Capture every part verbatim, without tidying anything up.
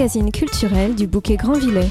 magazine culturel du Bouquet Grandvillais.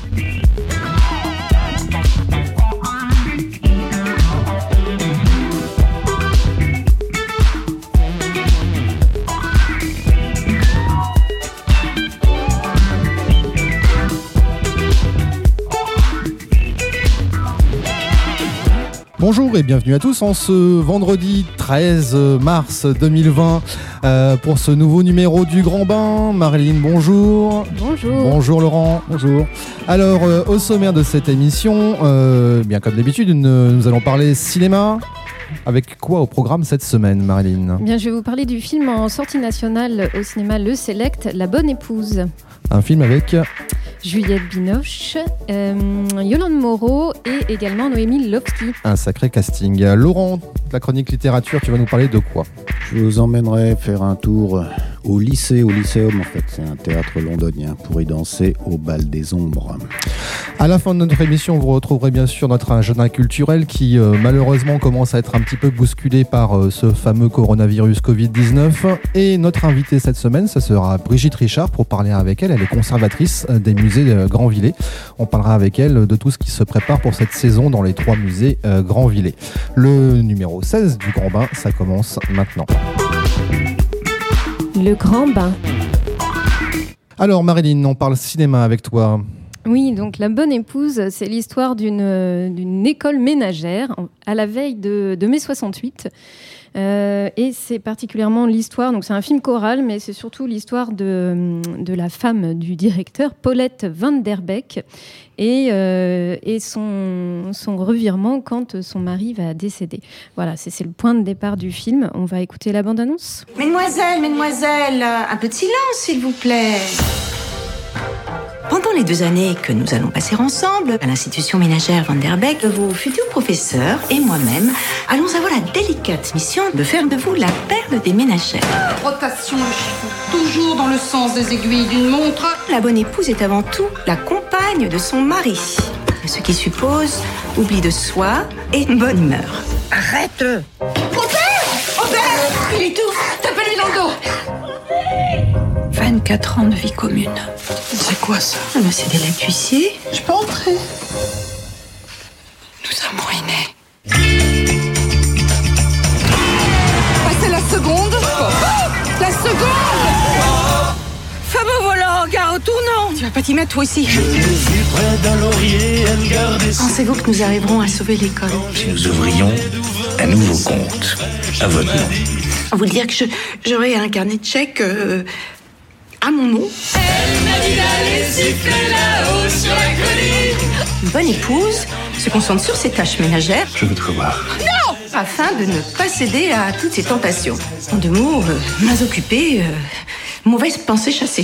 Bonjour et bienvenue à tous en ce vendredi treize mars deux mille vingt euh, pour ce nouveau numéro du Grand Bain. Marilyn, bonjour. Bonjour. Bonjour Laurent. Bonjour. Alors euh, au sommaire de cette émission, euh, bien comme d'habitude, nous, nous allons parler cinéma. Avec quoi au programme cette semaine, Marilyn ? Bien, je vais vous parler du film en sortie nationale au cinéma Le Select, La Bonne Épouse. Un film avec Juliette Binoche, euh, Yolande Moreau et également Noémie Lovski. Un sacré casting. Laurent, la chronique littérature, tu vas nous parler de quoi ? Je vous emmènerai faire un tour au lycée, au lycéum en fait. C'est un théâtre londonien pour y danser au bal des ombres. À la fin de notre émission, vous retrouverez bien sûr notre agenda culturel qui euh, malheureusement commence à être un petit peu bousculé par euh, ce fameux coronavirus covid dix-neuf. Et notre invitée cette semaine, ce sera Brigitte Richard pour parler avec elle. Elle est conservatrice des musées euh, Grandvillais. On parlera avec elle de tout ce qui se prépare pour cette saison dans les trois musées euh, Grandvillais. Le numéro seize du Grand Bain, ça commence maintenant. Le Grand Bain. Alors Marilyn, on parle cinéma avec toi. Oui, donc La Bonne Épouse, c'est l'histoire d'une, d'une école ménagère à la veille de, de mai soixante-huit. Euh, et c'est particulièrement l'histoire, donc c'est un film choral, mais c'est surtout l'histoire de, de la femme du directeur, Paulette Van Der Beek, et, euh, et son, son revirement quand son mari va décéder. Voilà, c'est, c'est le point de départ du film. On va écouter la bande-annonce. Mesdemoiselles, mesdemoiselles, un peu de silence, s'il vous plaît. Pendant les deux années que nous allons passer ensemble à l'institution ménagère Van Der Beek, vos futurs professeurs et moi-même allons avoir la délicate mission de faire de vous la perle des ménagères. Rotation de chiffon, toujours dans le sens des aiguilles d'une montre. La bonne épouse est avant tout la compagne de son mari, ce qui suppose oubli de soi et une bonne humeur. Arrête! Robert! Robert! Il étouffe! Tapez-lui dans le dos! vingt-quatre ans de vie commune. C'est quoi ça? Ah ben c'est des lacs d'huissier. Je peux entrer? Nous sommes ruinés. Passez la seconde. Oh, la seconde. Fameux volant, gare au tournant. Tu vas pas t'y mettre toi aussi? Je l'ai vu près d'un laurier, elle gardait ses... Pensez-vous que nous arriverons à sauver l'école? Si nous ouvrions un nouveau compte à votre nom. Vous dire que je, j'aurai un carnet de chèques euh, à mon nom. Elle m'a dit d'aller siffler là-haut sur la colline. Une bonne épouse se concentre sur ses tâches ménagères. Je veux te revoir. Non! Afin de ne pas céder à toutes ses tentations. En deux mots, euh, mains occupées, euh, mauvaise pensée chassée.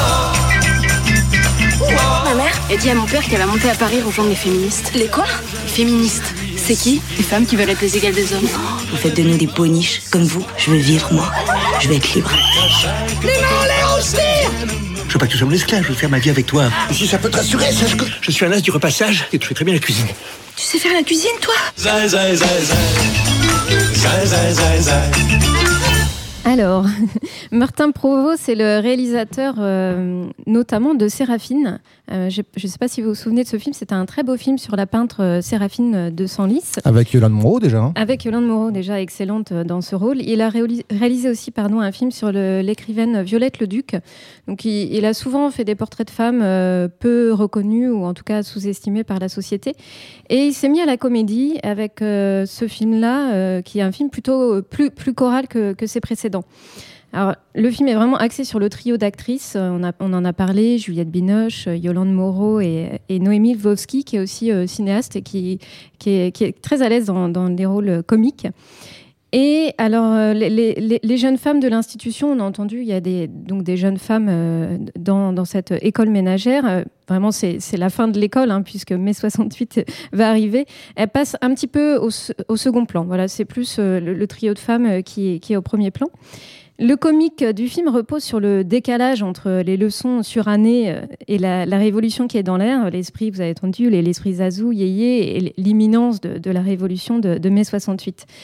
Ma mère a dit à mon père qu'elle va monter à Paris rejoindre les féministes. Les quoi? Les féministes. C'est qui? Les femmes qui veulent être les égales des hommes. Vous faites de nous des poniches, comme vous. Je veux vivre, moi. Je veux être libre. Les mains en l'air au style. Je veux pas que tu sois mon esclave, je veux faire ma vie avec toi. Et si ça peut te rassurer, sache que Je suis un as du repassage et tu fais très bien la cuisine. Tu sais faire la cuisine, toi? Zai, zai, zai, zai. Zai, zai, zai, zai. Alors, Martin Provost, c'est le réalisateur euh, notamment de Séraphine. Euh, je ne sais pas si vous vous souvenez de ce film, c'était un très beau film sur la peintre euh, Séraphine de Senlis. Avec Yolande Moreau déjà. Hein. Avec Yolande Moreau, déjà excellente dans ce rôle. Il a réalisé, réalisé aussi pardon, un film sur le, l'écrivaine Violette Leduc. Donc, il, il a souvent fait des portraits de femmes euh, peu reconnues ou en tout cas sous-estimées par la société. Et il s'est mis à la comédie avec euh, ce film-là, euh, qui est un film plutôt euh, plus, plus choral que, que ses précédents. Alors, le film est vraiment axé sur le trio d'actrices. On, a, on en a parlé, Juliette Binoche, Yolande Moreau et, et Noémie Lovski, qui est aussi euh, cinéaste et qui, qui, est, qui est très à l'aise dans, dans les rôles comiques. Et alors, les, les, les jeunes femmes de l'institution, on a entendu, il y a des, donc des jeunes femmes euh, dans, dans cette école ménagère. Euh, vraiment, c'est, c'est la fin de l'école, hein, puisque mai soixante-huit va arriver. Elles passent un petit peu au, au second plan. Voilà, c'est plus euh, le, le trio de femmes qui, qui est au premier plan. Le comique du film repose sur le décalage entre les leçons surannées et la, la révolution qui est dans l'air. L'esprit, vous avez entendu, l'esprit Zazou, Yéyé et l'imminence de, de la révolution de, de mai soixante-huit.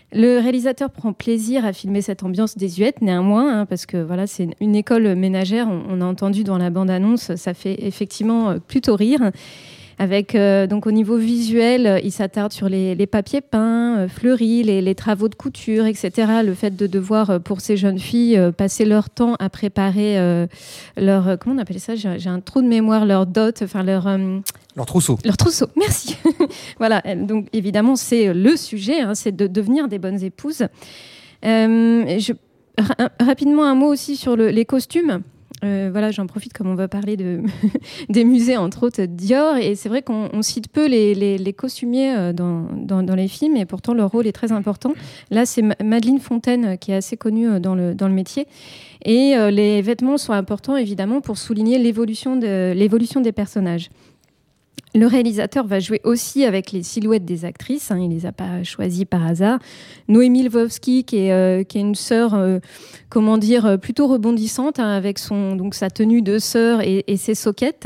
Le réalisateur prend plaisir à filmer cette ambiance désuète, néanmoins, hein, parce que voilà, c'est une école ménagère. On, on a entendu dans la bande-annonce, ça fait effectivement plutôt rire. Avec euh, donc au niveau visuel, il s'attarde sur les, les papiers peints, euh, fleuris, les, les travaux de couture, et cetera. Le fait de devoir, euh, pour ces jeunes filles, euh, passer leur temps à préparer euh, leur, euh, comment on appelle ça, j'ai, j'ai un trou de mémoire, leur dot, enfin leur euh, leur trousseau. Leur trousseau, merci. Voilà. Donc évidemment, c'est le sujet, hein, c'est de devenir des bonnes épouses. Euh, je, ra- rapidement un mot aussi sur le, les costumes. Euh, voilà, j'en profite comme on va parler de des musées, entre autres Dior, et c'est vrai qu'on on cite peu les, les, les costumiers dans, dans, dans les films, et pourtant leur rôle est très important. Là, c'est Ma- Madeleine Fontaine qui est assez connue dans le, dans le métier, et euh, les vêtements sont importants évidemment pour souligner l'évolution, de, l'évolution des personnages. Le réalisateur va jouer aussi avec les silhouettes des actrices, hein, il ne les a pas choisies par hasard. Noémie Lvovsky, qui est, euh, qui est une sœur, euh, comment dire, plutôt rebondissante, hein, avec son, donc, sa tenue de sœur et, et ses soquettes,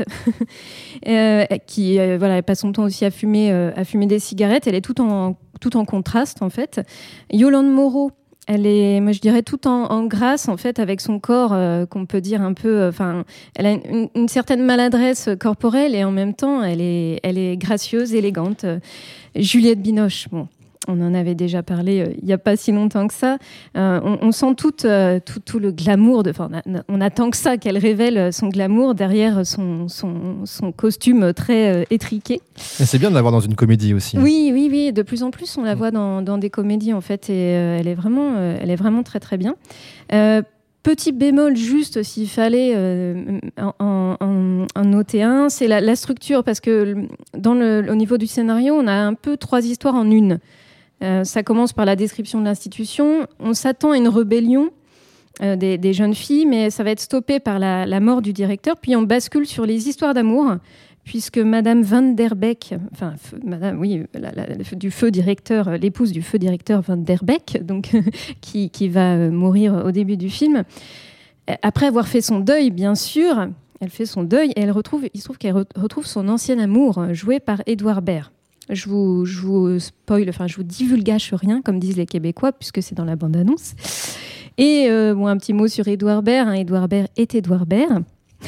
euh, qui euh, voilà, elle passe son temps aussi à fumer, euh, à fumer des cigarettes. Elle est tout en, tout en contraste, en fait. Yolande Moreau, elle est, moi je dirais, tout en, en grâce, en fait, avec son corps, euh, qu'on peut dire un peu... Enfin, euh, elle a une, une certaine maladresse corporelle et en même temps, elle est, elle est gracieuse, élégante. Euh, Juliette Binoche, bon, on en avait déjà parlé euh, il n'y a pas si longtemps que ça. Euh, on, on sent tout, euh, tout, tout le glamour. De, enfin, on, a, on attend que ça, qu'elle révèle son glamour derrière son, son, son costume très euh, étriqué. Et c'est bien de la voir dans une comédie aussi. Oui, oui, oui. De plus en plus, on la voit dans, dans des comédies, en fait. Et euh, elle, est vraiment, euh, elle est vraiment très, très bien. Euh, Petit bémol juste, s'il fallait euh, en, en, en noter un, c'est la, la structure, parce que dans le, au niveau du scénario, on a un peu trois histoires en une. Euh, ça commence par la description de l'institution. On s'attend à une rébellion euh, des, des jeunes filles, mais ça va être stoppé par la, la mort du directeur. Puis on bascule sur les histoires d'amour, puisque Madame Van Der Beek, enfin, f- Madame, oui, la, la, du feu directeur, l'épouse du feu directeur Van Der Beek, donc qui, qui va mourir au début du film. Après avoir fait son deuil, bien sûr, elle fait son deuil et elle retrouve, il se trouve qu'elle re- retrouve son ancien amour, joué par Édouard Baird. Je vous, je vous spoil, enfin, je vous divulgage rien, comme disent les Québécois, puisque c'est dans la bande-annonce. Et euh, bon, un petit mot sur Édouard Baird. Hein. Édouard Baird est Édouard Baird.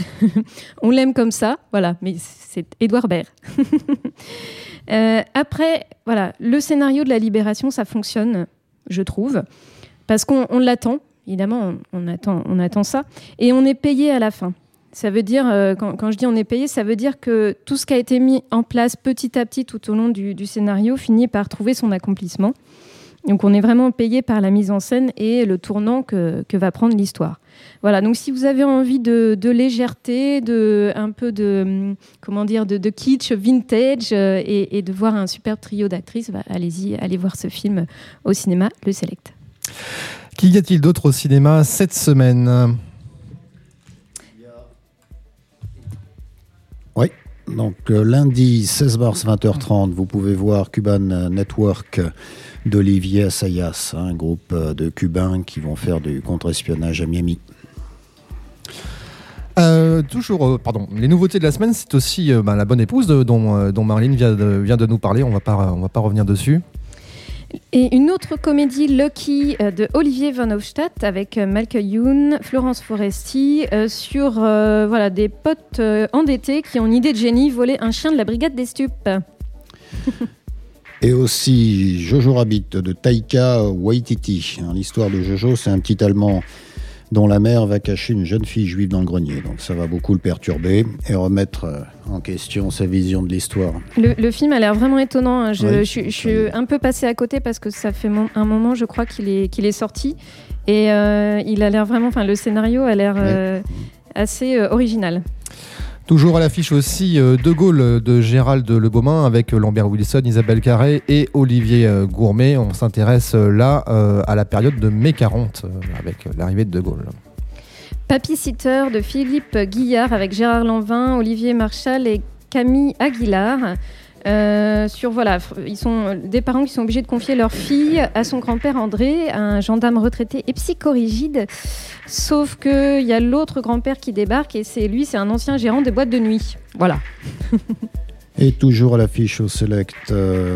On l'aime comme ça, voilà, mais c'est Édouard Baird. euh, après, voilà, le scénario de la libération, ça fonctionne, je trouve, parce qu'on on l'attend, évidemment, on, on, attend, on attend ça, et on est payé à la fin. Ça veut dire, euh, quand, quand je dis on est payé, ça veut dire que tout ce qui a été mis en place petit à petit tout au long du, du scénario finit par trouver son accomplissement. Donc on est vraiment payé par la mise en scène et le tournant que, que va prendre l'histoire. Voilà, donc si vous avez envie de, de légèreté, de, un peu de, comment dire, de, de kitsch vintage euh, et, et de voir un superbe trio d'actrices, bah, allez-y, allez voir ce film au cinéma, le Select. Qu'y a-t-il d'autre au cinéma cette semaine ? Oui, donc euh, lundi seize mars vingt heures trente, vous pouvez voir Cuban Network d'Olivier Assayas, un groupe de Cubains qui vont faire du contre-espionnage à Miami. Euh, toujours, euh, pardon, les nouveautés de la semaine, c'est aussi euh, bah, La Bonne Épouse de, dont, euh, dont Marlene vient de, vient de nous parler. On va pas, on va pas revenir dessus. Et une autre comédie, Lucky, euh, de Olivier Van Hofstadt, avec euh, Malka Youn, Florence Foresti, euh, sur euh, voilà, des potes euh, endettés qui ont une idée de génie, voler un chien de la brigade des stupes. Et aussi Jojo Rabbit de Taika Waititi. L'histoire de Jojo, c'est un petit Allemand dont la mère va cacher une jeune fille juive dans le grenier. Donc ça va beaucoup le perturber et remettre en question sa vision de l'histoire. Le, le film a l'air vraiment étonnant. Hein. Je, oui, je, je suis un peu passée à côté parce que ça fait mon, un moment, je crois, qu'il est, qu'il est sorti. Et euh, il a l'air vraiment... Enfin, le scénario a l'air euh, oui. assez euh, original. Toujours à l'affiche aussi euh, De Gaulle de Gérald Lebaumin avec euh, Lambert Wilson, Isabelle Carré et Olivier euh, Gourmet. On s'intéresse euh, là euh, à la période de mai quarante euh, avec euh, l'arrivée de De Gaulle. Papy Sitter de Philippe Guillard avec Gérard Lanvin, Olivier Marchal et Camille Aguilar. Euh, sur voilà, ils sont des parents qui sont obligés de confier leur fille à son grand-père André, un gendarme retraité et psychorigide. Sauf que il y a l'autre grand-père qui débarque et c'est lui, c'est un ancien gérant de boîte de nuit. Voilà. Et toujours à l'affiche au Select, euh,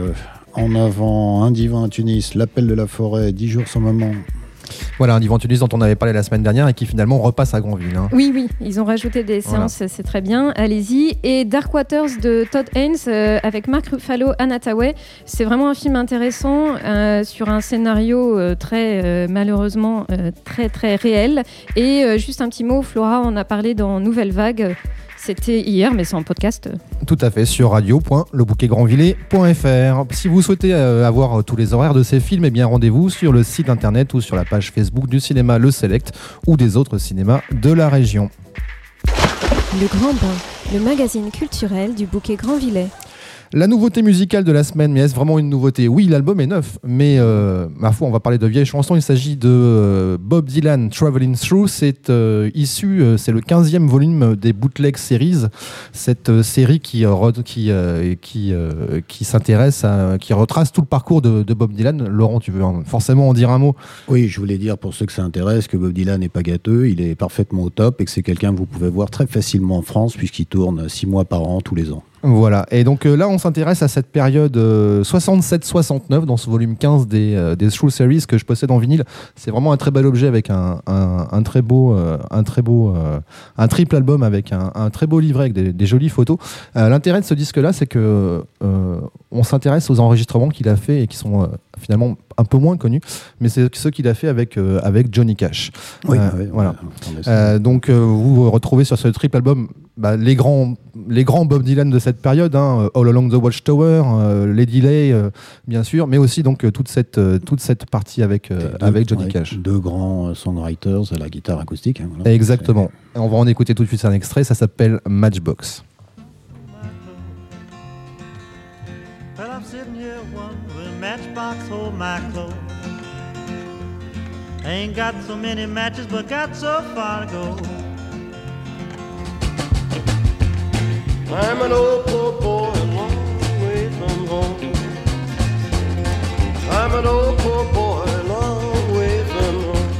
En avant, Un divan à Tunis, L'appel de la forêt, Dix jours sans maman. Voilà, un divan Tunis dont on avait parlé la semaine dernière et qui finalement repasse à Granville. Hein. Oui, oui, ils ont rajouté des séances, voilà. C'est très bien, allez-y. Et Dark Waters de Todd Haynes euh, avec Mark Ruffalo, Anne Hathaway. C'est vraiment un film intéressant euh, sur un scénario euh, très, euh, malheureusement, euh, très, très réel. Et euh, juste un petit mot, Flora en a parlé dans Nouvelle Vague. C'était hier, mais c'est en podcast. Tout à fait, sur radio point le bouquet grandvillers point f r. Si vous souhaitez euh, avoir tous les horaires de ces films, eh bien rendez-vous sur le site internet ou sur la page Facebook du cinéma Le Select ou des autres cinémas de la région. Le Grand Bain, le magazine culturel du bouquet Grandvillers. La nouveauté musicale de la semaine, mais est-ce vraiment une nouveauté ? Oui, l'album est neuf, mais euh, ma foi, on va parler de vieilles chansons. Il s'agit de euh, Bob Dylan, Traveling Through. C'est euh, issu, euh, c'est le quinzième volume des Bootleg Series, cette euh, série qui euh, qui euh, qui, euh, qui s'intéresse, à, qui retrace tout le parcours de, de Bob Dylan. Laurent, tu veux en, forcément en dire un mot ? Oui, je voulais dire pour ceux que ça intéresse que Bob Dylan n'est pas gâteux, il est parfaitement au top et que c'est quelqu'un que vous pouvez voir très facilement en France puisqu'il tourne six mois par an tous les ans. Voilà, et donc euh, là on s'intéresse à cette période euh, soixante-sept soixante-neuf dans ce volume quinze des, euh, des True Series que je possède en vinyle. C'est vraiment un très bel objet avec un, un, un très beau, euh, un, très beau euh, un triple album avec un, un très beau livret avec des, des jolies photos. Euh, l'intérêt de ce disque-là, c'est que euh, on s'intéresse aux enregistrements qu'il a fait et qui sont euh, finalement un peu moins connus, mais c'est ceux qu'il a fait avec, euh, avec Johnny Cash. Oui, euh, oui, voilà. Oui, euh, donc euh, vous retrouvez sur ce triple album bah, les, grands, les grands Bob Dylan de cette période, hein, All Along the Watchtower, euh, Lady Lay, euh, bien sûr, mais aussi donc euh, toute cette, euh, toute cette partie avec, euh, deux, avec Johnny ouais, Cash. Deux grands songwriters à la guitare acoustique. Hein, voilà. Exactement. On va en écouter tout de suite un extrait, ça s'appelle Matchbox. Well, I'm sitting here wondering, will a matchbox hold my clothes? I ain't got so many matches, but got so far to go. I'm an old poor boy, a long way from home. I'm an old poor boy, a long way from home.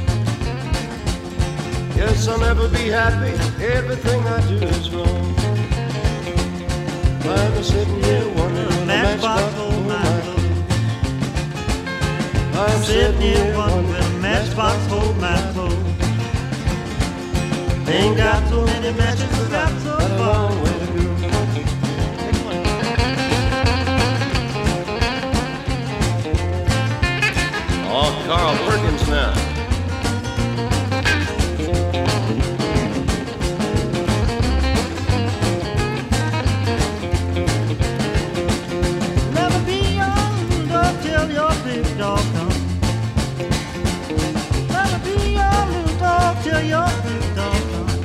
Yes, I'll never be happy, everything I do is wrong. I'm sitting here wondering, will a matchbox hold my clothes? I'm sitting here wondering, will a matchbox hold my clothes? Ain't got so many matches, but got so far way to go. Oh, Carl Perkins now. Never be young until your big dog comes. Never be young little dog till your big dog comes.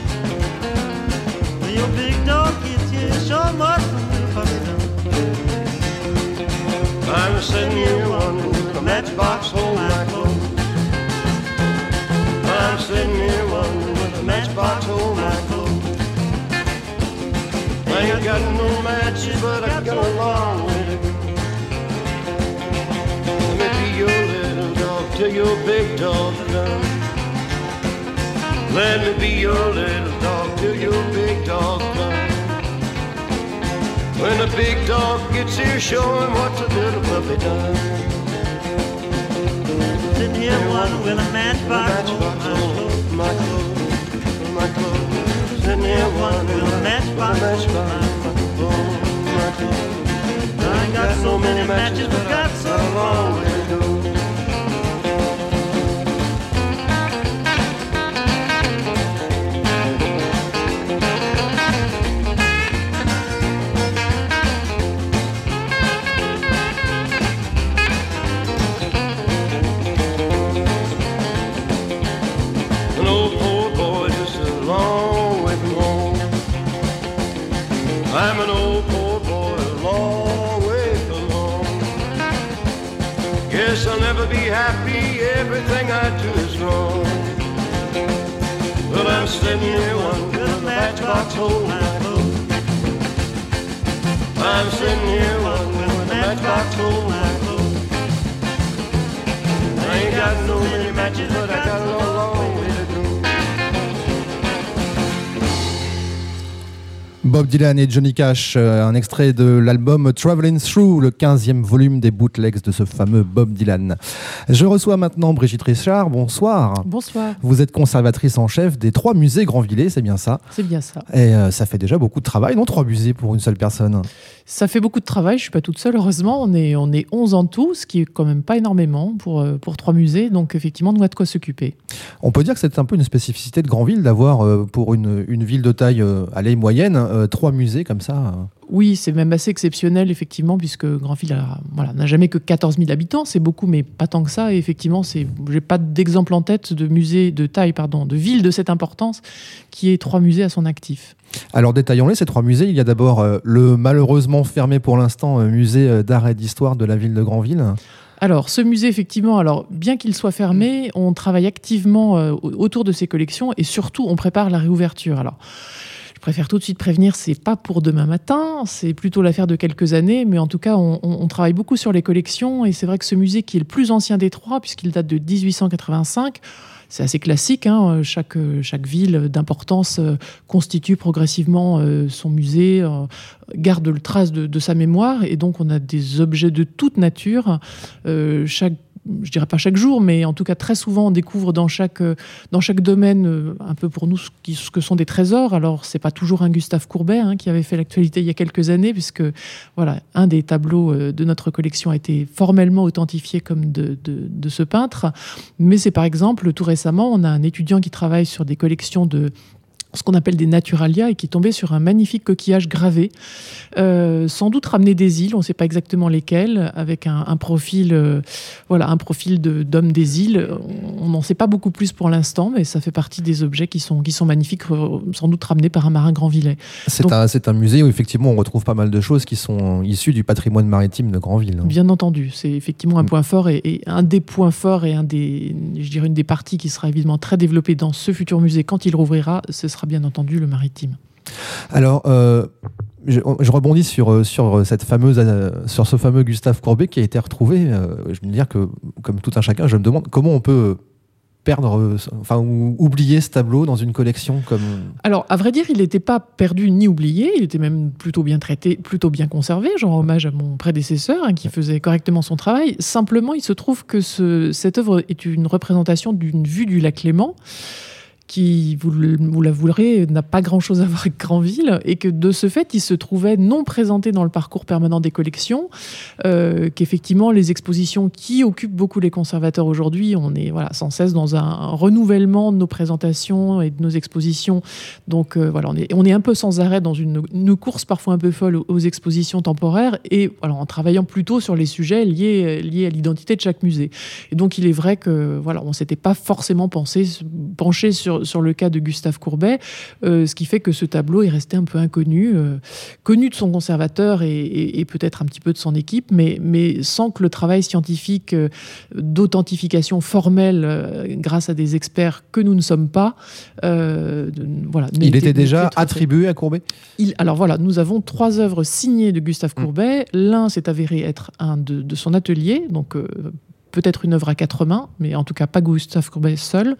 When your big dog gets here, sure much will puppy done. I'm sitting here wondering, will a matchbox hold my clothes? I'm sitting here wondering, will a matchbox hold my clothes? I ain't got no matches, but I got a long way to go. Let me be your little dog till your big dog comes. Let me be your little dog till your big dog comes. When the big dog gets here, show him what the little puppy does. Sitting here wondering, will a matchbox hold my clothes? My clothes. Sitting here wondering, will a matchbox hold my clothes? I ain't got so many matches, but got so long way to go. I'm an old poor boy, a long way from home. Guess I'll never be happy, everything I do is wrong. But I'm sitting here wondering, will a matchbox hold my clothes? I'm sitting here wondering, will a matchbox hold my clothes? I ain't got no many matches, but I got a long way to go. Bob Dylan et Johnny Cash, euh, un extrait de l'album Traveling Through, le quinzième volume des bootlegs de ce fameux Bob Dylan. Je reçois maintenant Brigitte Richard, bonsoir. Bonsoir. Vous êtes conservatrice en chef des trois musées Grandvillers, c'est bien ça? C'est bien ça. Et euh, ça fait déjà beaucoup de travail, non? Trois musées pour une seule personne? Ça fait beaucoup de travail, je ne suis pas toute seule, heureusement. On est, on est onze en tout, ce qui est quand même pas énormément pour, pour trois musées, donc effectivement, on a de quoi s'occuper. On peut dire que c'est un peu une spécificité de Grandville d'avoir, euh, pour une, une ville de taille euh, allez, moyenne, euh, trois musées comme ça. Euh. Oui, c'est même assez exceptionnel, effectivement, puisque Grandville a, voilà, n'a jamais que quatorze mille habitants, c'est beaucoup, mais pas tant que ça. Et effectivement, je n'ai pas d'exemple en tête de musée de taille, pardon, de ville de cette importance qui ait trois musées à son actif. Alors détaillons-les, ces trois musées. Il y a d'abord euh, le malheureusement fermé pour l'instant euh, musée d'art et d'histoire de la ville de Grandville. Alors, ce musée, effectivement, alors, bien qu'il soit fermé, on travaille activement euh, autour de ses collections et surtout, on prépare la réouverture. Alors, je préfère tout de suite prévenir, c'est pas pour demain matin, c'est plutôt l'affaire de quelques années, mais en tout cas, on, on, on travaille beaucoup sur les collections et c'est vrai que ce musée, qui est le plus ancien des trois, puisqu'il date de dix-huit cent quatre-vingt-cinq, c'est assez classique, hein, chaque, chaque ville d'importance euh, constitue progressivement euh, son musée, euh, garde le trace de, de sa mémoire, et donc on a des objets de toute nature. Euh, chaque je dirais pas chaque jour, mais en tout cas très souvent on découvre dans chaque, dans chaque domaine un peu pour nous ce, qui, ce que sont des trésors. Alors c'est pas toujours un Gustave Courbet hein, qui avait fait l'actualité il y a quelques années, puisque voilà, un des tableaux de notre collection a été formellement authentifié comme de, de, de ce peintre, mais c'est par exemple tout récemment on a un étudiant qui travaille sur des collections de ce qu'on appelle des naturalia, et qui est tombé sur un magnifique coquillage gravé, euh, sans doute ramené des îles, on ne sait pas exactement lesquelles, avec un, un profil, euh, voilà, un profil de, d'homme des îles. On n'en sait pas beaucoup plus pour l'instant, mais ça fait partie des objets qui sont, qui sont magnifiques, sans doute ramenés par un marin Grandvillais. C'est, un, c'est un musée où effectivement on retrouve pas mal de choses qui sont issues du patrimoine maritime de Grandville. Hein. Bien entendu, c'est effectivement un point fort, et, et un des points forts et un des, je dirais une des parties qui sera évidemment très développée dans ce futur musée quand il rouvrira, ce sera bien entendu le maritime. Alors, euh, je, je rebondis sur, sur, cette fameuse, euh, sur ce fameux Gustave Courbet qui a été retrouvé. Euh, je veux dire que, comme tout un chacun, je me demande comment on peut perdre, euh, enfin, ou oublier ce tableau dans une collection comme... Alors, à vrai dire, il n'était pas perdu ni oublié, il était même plutôt bien traité, plutôt bien conservé. Je rends hommage à mon prédécesseur hein, qui faisait correctement son travail. Simplement, il se trouve que ce, cette œuvre est une représentation d'une vue du lac Léman, qui, vous, vous l'avouerez, n'a pas grand-chose à voir avec Grandville, et que de ce fait, il se trouvait non présenté dans le parcours permanent des collections, euh, qu'effectivement, les expositions qui occupent beaucoup les conservateurs aujourd'hui, on est voilà, sans cesse dans un, un renouvellement de nos présentations et de nos expositions. Donc euh, voilà, on est, on est un peu sans arrêt dans une, une course parfois un peu folle aux, aux expositions temporaires, et voilà, en travaillant plutôt sur les sujets liés, liés à l'identité de chaque musée. Et donc, il est vrai que voilà, on ne s'était pas forcément pensé, penché sur sur le cas de Gustave Courbet, euh, ce qui fait que ce tableau est resté un peu inconnu, euh, connu de son conservateur et, et, et peut-être un petit peu de son équipe, mais, mais sans que le travail scientifique euh, d'authentification formelle, euh, grâce à des experts que nous ne sommes pas, euh, de, voilà. Il était, était déjà attribué à Courbet. Il, alors voilà, nous avons trois œuvres signées de Gustave Courbet. Mmh. L'un s'est avéré être un de, de son atelier, donc euh, peut-être une œuvre à quatre mains, mais en tout cas pas Gustave Courbet seul.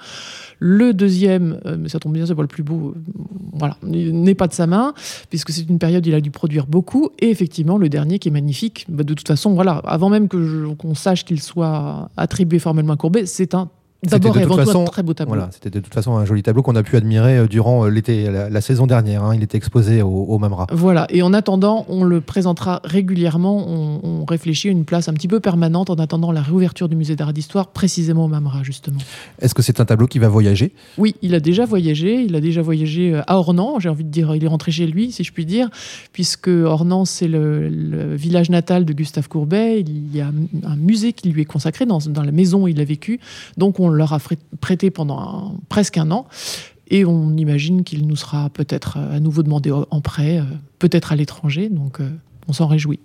Le deuxième, euh, mais ça tombe bien, c'est pas le plus beau, euh, voilà, n'est pas de sa main, puisque c'est une période où il a dû produire beaucoup. Et effectivement, le dernier qui est magnifique, bah, de toute façon, voilà, avant même que je, qu'on sache qu'il soit attribué formellement à Courbet, c'est un D'abord et avant tout un très beau tableau. Voilà, c'était de toute façon un joli tableau qu'on a pu admirer durant l'été, la, la saison dernière. Hein, il était exposé au, au Mamra. Voilà, et en attendant, on le présentera régulièrement. On, on réfléchit à une place un petit peu permanente en attendant la réouverture du musée d'art et d'histoire, précisément au Mamra, justement. Est-ce que c'est un tableau qui va voyager ? Oui, il a déjà voyagé. Il a déjà voyagé à Ornans. J'ai envie de dire, il est rentré chez lui, si je puis dire, puisque Ornans, c'est le, le village natal de Gustave Courbet. Il y a un musée qui lui est consacré dans, dans la maison où il a vécu. Donc, on leur a prêté pendant un, presque un an, et on imagine qu'il nous sera peut-être à nouveau demandé en prêt, peut-être à l'étranger, donc on s'en réjouit.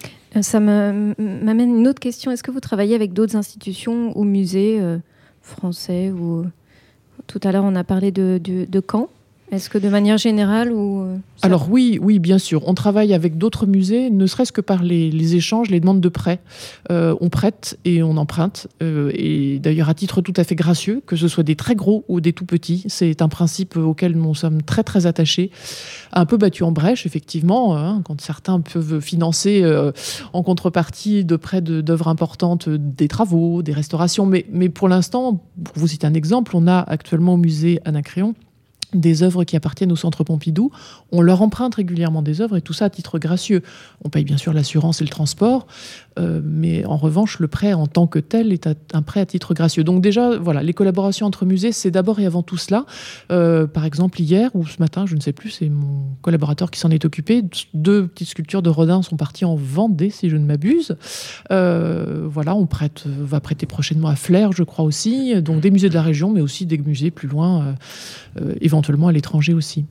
Ça m'amène une autre question. Est-ce que vous travaillez avec d'autres institutions ou musées euh, français ou... Tout à l'heure, on a parlé de, de, de Caen. Est-ce que de manière générale ou ça... Alors oui, oui, bien sûr. On travaille avec d'autres musées, ne serait-ce que par les, les échanges, les demandes de prêt. Euh, on prête et on emprunte. Euh, et d'ailleurs, à titre tout à fait gracieux, que ce soit des très gros ou des tout petits, c'est un principe auquel nous sommes très très attachés. Un peu battu en brèche, effectivement, hein, quand certains peuvent financer euh, en contrepartie de prêts de, d'œuvres importantes des travaux, des restaurations. Mais, mais pour l'instant, pour vous citer un exemple, on a actuellement au musée Anacréon des œuvres qui appartiennent au Centre Pompidou. On leur emprunte régulièrement des œuvres et tout ça à titre gracieux. On paye bien sûr l'assurance et le transport, euh, mais en revanche, le prêt en tant que tel est un prêt à titre gracieux. Donc déjà, voilà, les collaborations entre musées, c'est d'abord et avant tout cela. Euh, par exemple, hier ou ce matin, je ne sais plus, c'est mon collaborateur qui s'en est occupé. Deux petites sculptures de Rodin sont parties en Vendée, si je ne m'abuse. Euh, voilà, on prête, va prêter prochainement à Flers, je crois aussi. Donc des musées de la région, mais aussi des musées plus loin, euh, euh, éventuellement à l'étranger aussi.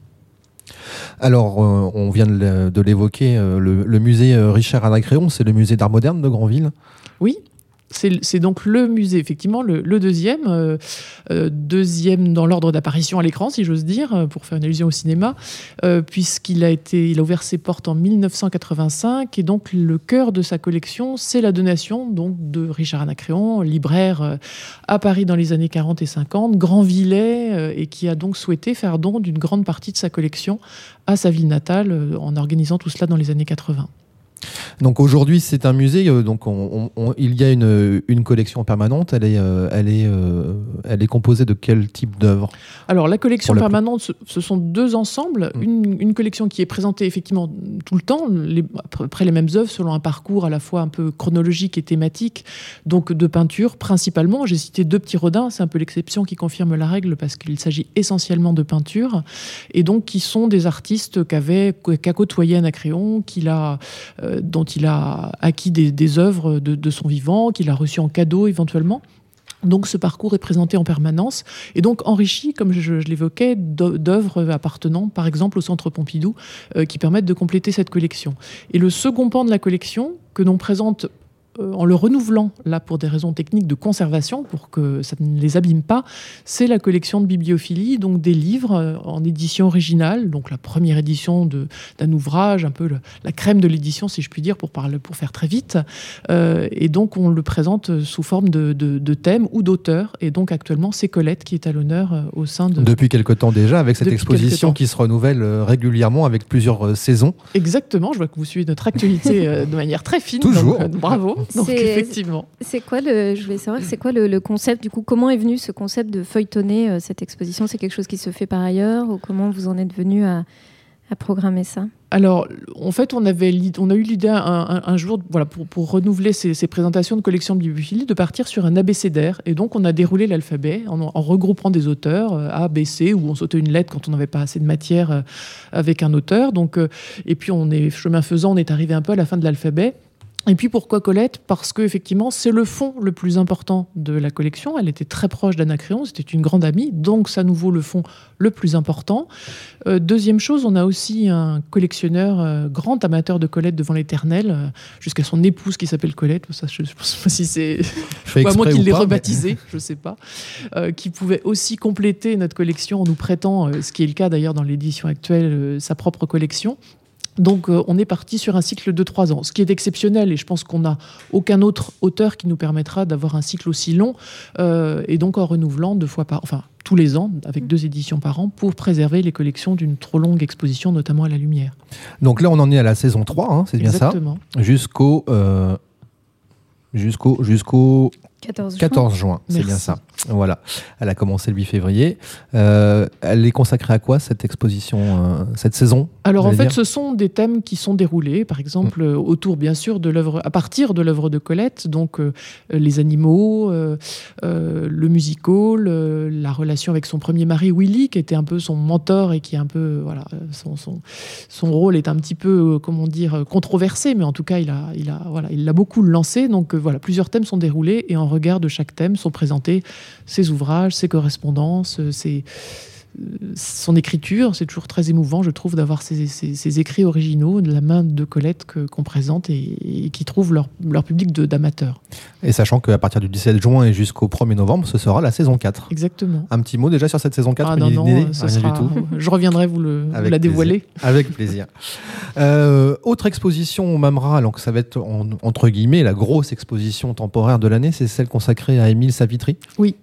Alors, euh, on vient de, de l'évoquer, euh, le, le musée Richard Anacréon, c'est le musée d'art moderne de Granville. Oui. C'est, c'est donc le musée, effectivement, le, le deuxième, euh, euh, deuxième dans l'ordre d'apparition à l'écran, si j'ose dire, pour faire une allusion au cinéma, euh, puisqu'il a été, il a ouvert ses portes en mille neuf cent quatre-vingt-cinq, et donc le cœur de sa collection, c'est la donation donc de Richard Anacréon, libraire euh, à Paris dans les années quarante et cinquante, Granvillais, euh, et qui a donc souhaité faire don d'une grande partie de sa collection à sa ville natale, euh, en organisant tout cela dans les années quatre-vingts. Donc aujourd'hui, c'est un musée. Euh, donc on, on, on, il y a une, une collection permanente. Elle est, euh, elle est, euh, elle est composée de quel type d'œuvres ? Alors la collection la permanente, ce, ce sont deux ensembles. Mmh. Une, une collection qui est présentée effectivement tout le temps, les, après les mêmes œuvres, selon un parcours à la fois un peu chronologique et thématique. Donc de peinture principalement. J'ai cité deux petits Rodin. C'est un peu l'exception qui confirme la règle parce qu'il s'agit essentiellement de peinture et donc qui sont des artistes qu'avait, qu'a côtoyé Anacréon, qu'il a euh, dont il a acquis des, des œuvres de, de son vivant, qu'il a reçues en cadeau éventuellement. Donc ce parcours est présenté en permanence et donc enrichi, comme je, je l'évoquais, d'œuvres appartenant par exemple au Centre Pompidou euh, qui permettent de compléter cette collection. Et le second pan de la collection, que l'on présente en le renouvelant, là pour des raisons techniques de conservation, pour que ça ne les abîme pas, c'est la collection de bibliophilie, donc des livres en édition originale, donc la première édition de, d'un ouvrage, un peu le, la crème de l'édition, si je puis dire, pour, parler, pour faire très vite. Euh, et donc on le présente sous forme de, de, de thème ou d'auteur. Et donc actuellement, c'est Colette qui est à l'honneur au sein de... Depuis quelque temps déjà, avec cette Depuis exposition qui se renouvelle régulièrement avec plusieurs saisons. Exactement, je vois que vous suivez notre actualité de manière très fine. Toujours. Donc, euh, bravo. Donc, c'est, effectivement. C'est quoi le, je voulais savoir, c'est quoi le, le concept, du coup, comment est venu ce concept de feuilletonner euh, cette exposition ? C'est quelque chose qui se fait par ailleurs ou comment vous en êtes venu à, à programmer ça ? Alors, en fait, on, avait, on a eu l'idée un, un, un jour, voilà, pour, pour renouveler ces, ces présentations de collections de bibliophilie, de partir sur un abécédaire. Et donc, on a déroulé l'alphabet en, en regroupant des auteurs, euh, A, B, C, où on sautait une lettre quand on n'avait pas assez de matière euh, avec un auteur. Donc, euh, et puis, on est, chemin faisant, on est arrivé un peu à la fin de l'alphabet. Et puis pourquoi Colette ? Parce qu'effectivement, c'est le fond le plus important de la collection. Elle était très proche d'Anacréon, c'était une grande amie, donc ça nous vaut le fond le plus important. Euh, deuxième chose, on a aussi un collectionneur, euh, grand amateur de Colette devant l'éternel, euh, jusqu'à son épouse qui s'appelle Colette. Ça, je ne sais pas si c'est à moi qui l'ai rebaptisé, mais... je ne sais pas. Euh, qui pouvait aussi compléter notre collection en nous prêtant, euh, ce qui est le cas d'ailleurs dans l'édition actuelle, euh, sa propre collection. Donc euh, on est parti sur un cycle de trois ans, ce qui est exceptionnel et je pense qu'on n'a aucun autre auteur qui nous permettra d'avoir un cycle aussi long euh, et donc en renouvelant deux fois par, enfin tous les ans avec deux éditions par an pour préserver les collections d'une trop longue exposition, notamment à la lumière. Donc là on en est à la saison trois, hein, c'est bien Exactement. Ça, jusqu'au euh, jusqu'au jusqu'au quatorze juin, quatorze juin, c'est Merci. bien ça. Voilà, elle a commencé le huit février. Euh, elle est consacrée à quoi cette exposition, euh, cette saison ? Alors en fait, dire ce sont des thèmes qui sont déroulés, par exemple mmh. autour bien sûr de l'œuvre, à partir de l'œuvre de Colette, donc euh, les animaux, euh, euh, le musical, euh, la relation avec son premier mari Willy, qui était un peu son mentor et qui est un peu voilà, son son son rôle est un petit peu euh, comment dire controversé, mais en tout cas il a il a voilà il l'a beaucoup lancé. Donc euh, voilà, plusieurs thèmes sont déroulés et en regard de chaque thème sont présentés ses ouvrages, ses correspondances, ses son écriture. C'est toujours très émouvant, je trouve, d'avoir ces, ces, ces écrits originaux de la main de Colette que, qu'on présente et, et qui trouvent leur, leur public de, d'amateurs. Et sachant qu'à partir du dix-sept juin et jusqu'au premier novembre, ce sera la saison quatre. Exactement. Un petit mot déjà sur cette saison quatre? Ah non, non, ce Rien sera... du tout. Je reviendrai vous, le, vous la dévoiler. Plaisir. Avec plaisir. euh, autre exposition au Mamra, alors que ça va être en, entre guillemets la grosse exposition temporaire de l'année, c'est celle consacrée à Émile Savitry. Oui.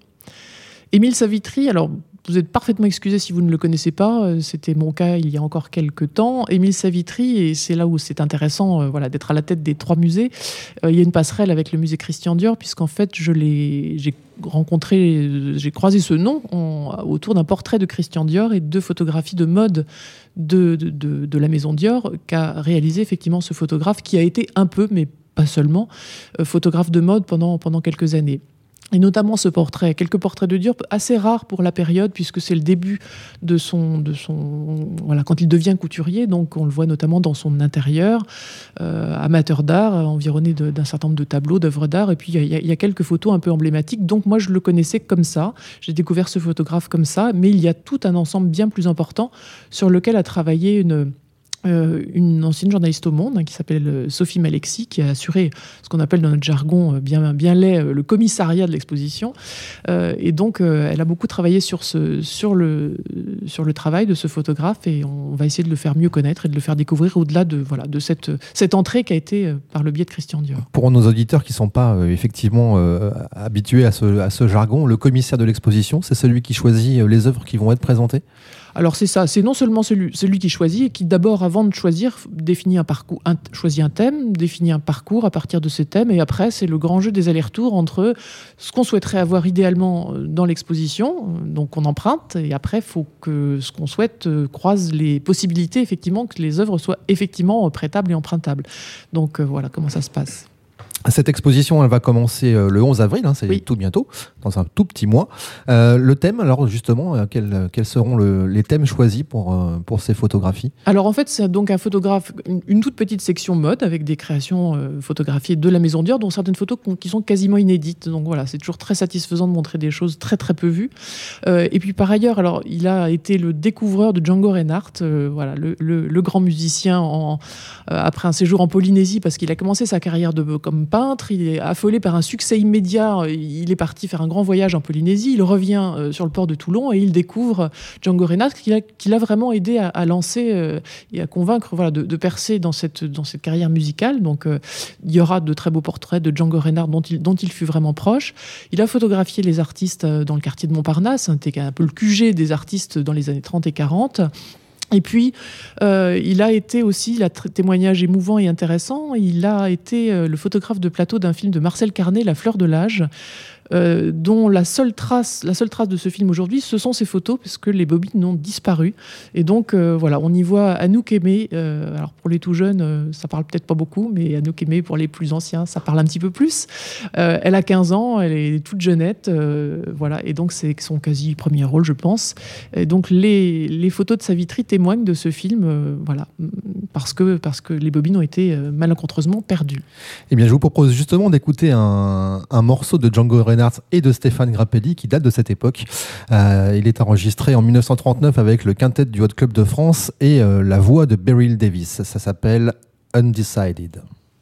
Émile Savitry, alors vous êtes parfaitement excusé si vous ne le connaissez pas, c'était mon cas il y a encore quelques temps. Émile Savitry, et c'est là où c'est intéressant euh, voilà, d'être à la tête des trois musées, euh, il y a une passerelle avec le musée Christian Dior, puisqu'en fait je l'ai, j'ai rencontré, j'ai croisé ce nom en, autour d'un portrait de Christian Dior et deux photographies de mode de, de, de, de la maison Dior qu'a réalisé effectivement ce photographe qui a été un peu, mais pas seulement, euh, photographe de mode pendant, pendant quelques années. Et notamment ce portrait, quelques portraits de Dior assez rares pour la période, puisque c'est le début de son, de son, voilà, quand il devient couturier. Donc on le voit notamment dans son intérieur, euh, amateur d'art, environné de, d'un certain nombre de tableaux, d'œuvres d'art. Et puis il y, y, y a quelques photos un peu emblématiques. Donc moi je le connaissais comme ça. J'ai découvert ce photographe comme ça, mais il y a tout un ensemble bien plus important sur lequel a travaillé une Euh, une ancienne journaliste au Monde hein, qui s'appelle Sophie Malexi, qui a assuré ce qu'on appelle dans notre jargon bien, bien laid le commissariat de l'exposition. Euh, et donc, euh, elle a beaucoup travaillé sur, ce, sur, le, sur le travail de ce photographe et on va essayer de le faire mieux connaître et de le faire découvrir au-delà de, voilà, de cette, cette entrée qui a été euh, par le biais de Christian Dior. Pour nos auditeurs qui ne sont pas euh, effectivement euh, habitués à ce, à ce jargon, le commissaire de l'exposition, c'est celui qui choisit les œuvres qui vont être présentées ? Alors c'est ça, c'est non seulement celui, celui qui choisit et qui d'abord, avant de choisir, définit un parcours, un, choisit un thème, définit un parcours à partir de ce thème, et après c'est le grand jeu des allers-retours entre ce qu'on souhaiterait avoir idéalement dans l'exposition, donc on emprunte, et après il faut que ce qu'on souhaite croise les possibilités, effectivement, que les œuvres soient effectivement prêtables et empruntables. Donc euh, voilà comment ça se passe. Cette exposition, elle va commencer le onze avril, hein, c'est oui. tout bientôt, dans un tout petit mois. Euh, le thème, alors justement, euh, quels, quels seront le, les thèmes choisis pour, euh, pour ces photographies ? Alors en fait, c'est donc un photographe, une, une toute petite section mode avec des créations euh, photographiées de la Maison Dior, dont certaines photos qui sont quasiment inédites. Donc voilà, c'est toujours très satisfaisant de montrer des choses très très peu vues. Euh, et puis par ailleurs, alors il a été le découvreur de Django Reinhardt, euh, voilà, le, le, le grand musicien en, euh, après un séjour en Polynésie, parce qu'il a commencé sa carrière de, comme peintre, il est affolé par un succès immédiat, il est parti faire un grand voyage en Polynésie, il revient euh, sur le port de Toulon et il découvre Django Reinhardt qui l'a, qui l'a vraiment aidé à, à lancer euh, et à convaincre voilà, de, de percer dans cette, dans cette carrière musicale. Donc euh, il y aura de très beaux portraits de Django Reinhardt dont il, dont il fut vraiment proche. Il a photographié les artistes dans le quartier de Montparnasse, c'était un peu le Q G des artistes dans les années trente et quarante. Et puis, euh, il a été aussi, il a un témoignage émouvant et intéressant, il a été euh, le photographe de plateau d'un film de Marcel Carné, La fleur de l'âge, euh, dont la seule trace, la seule trace de ce film aujourd'hui, ce sont ses photos, parce que les bobines ont disparu. Et donc, euh, voilà, on y voit Anouk Aimée. Euh, alors, pour les tout jeunes, euh, ça parle peut-être pas beaucoup, mais Anouk Aimée, pour les plus anciens, ça parle un petit peu plus. Euh, elle a quinze ans, elle est toute jeunette, euh, voilà, et donc c'est son quasi premier rôle, je pense. Et donc, les, les photos de Savitry témoignent de ce film, euh, voilà, parce que, parce que les bobines ont été euh, malencontreusement perdues. Eh bien, je vous propose justement d'écouter un, un morceau de Django Reinhardt et de Stéphane Grappelli qui date de cette époque. Euh, il est enregistré en dix-neuf cent trente-neuf avec le quintet du Hot Club de France et euh, la voix de Beryl Davis. Ça s'appelle Undecided.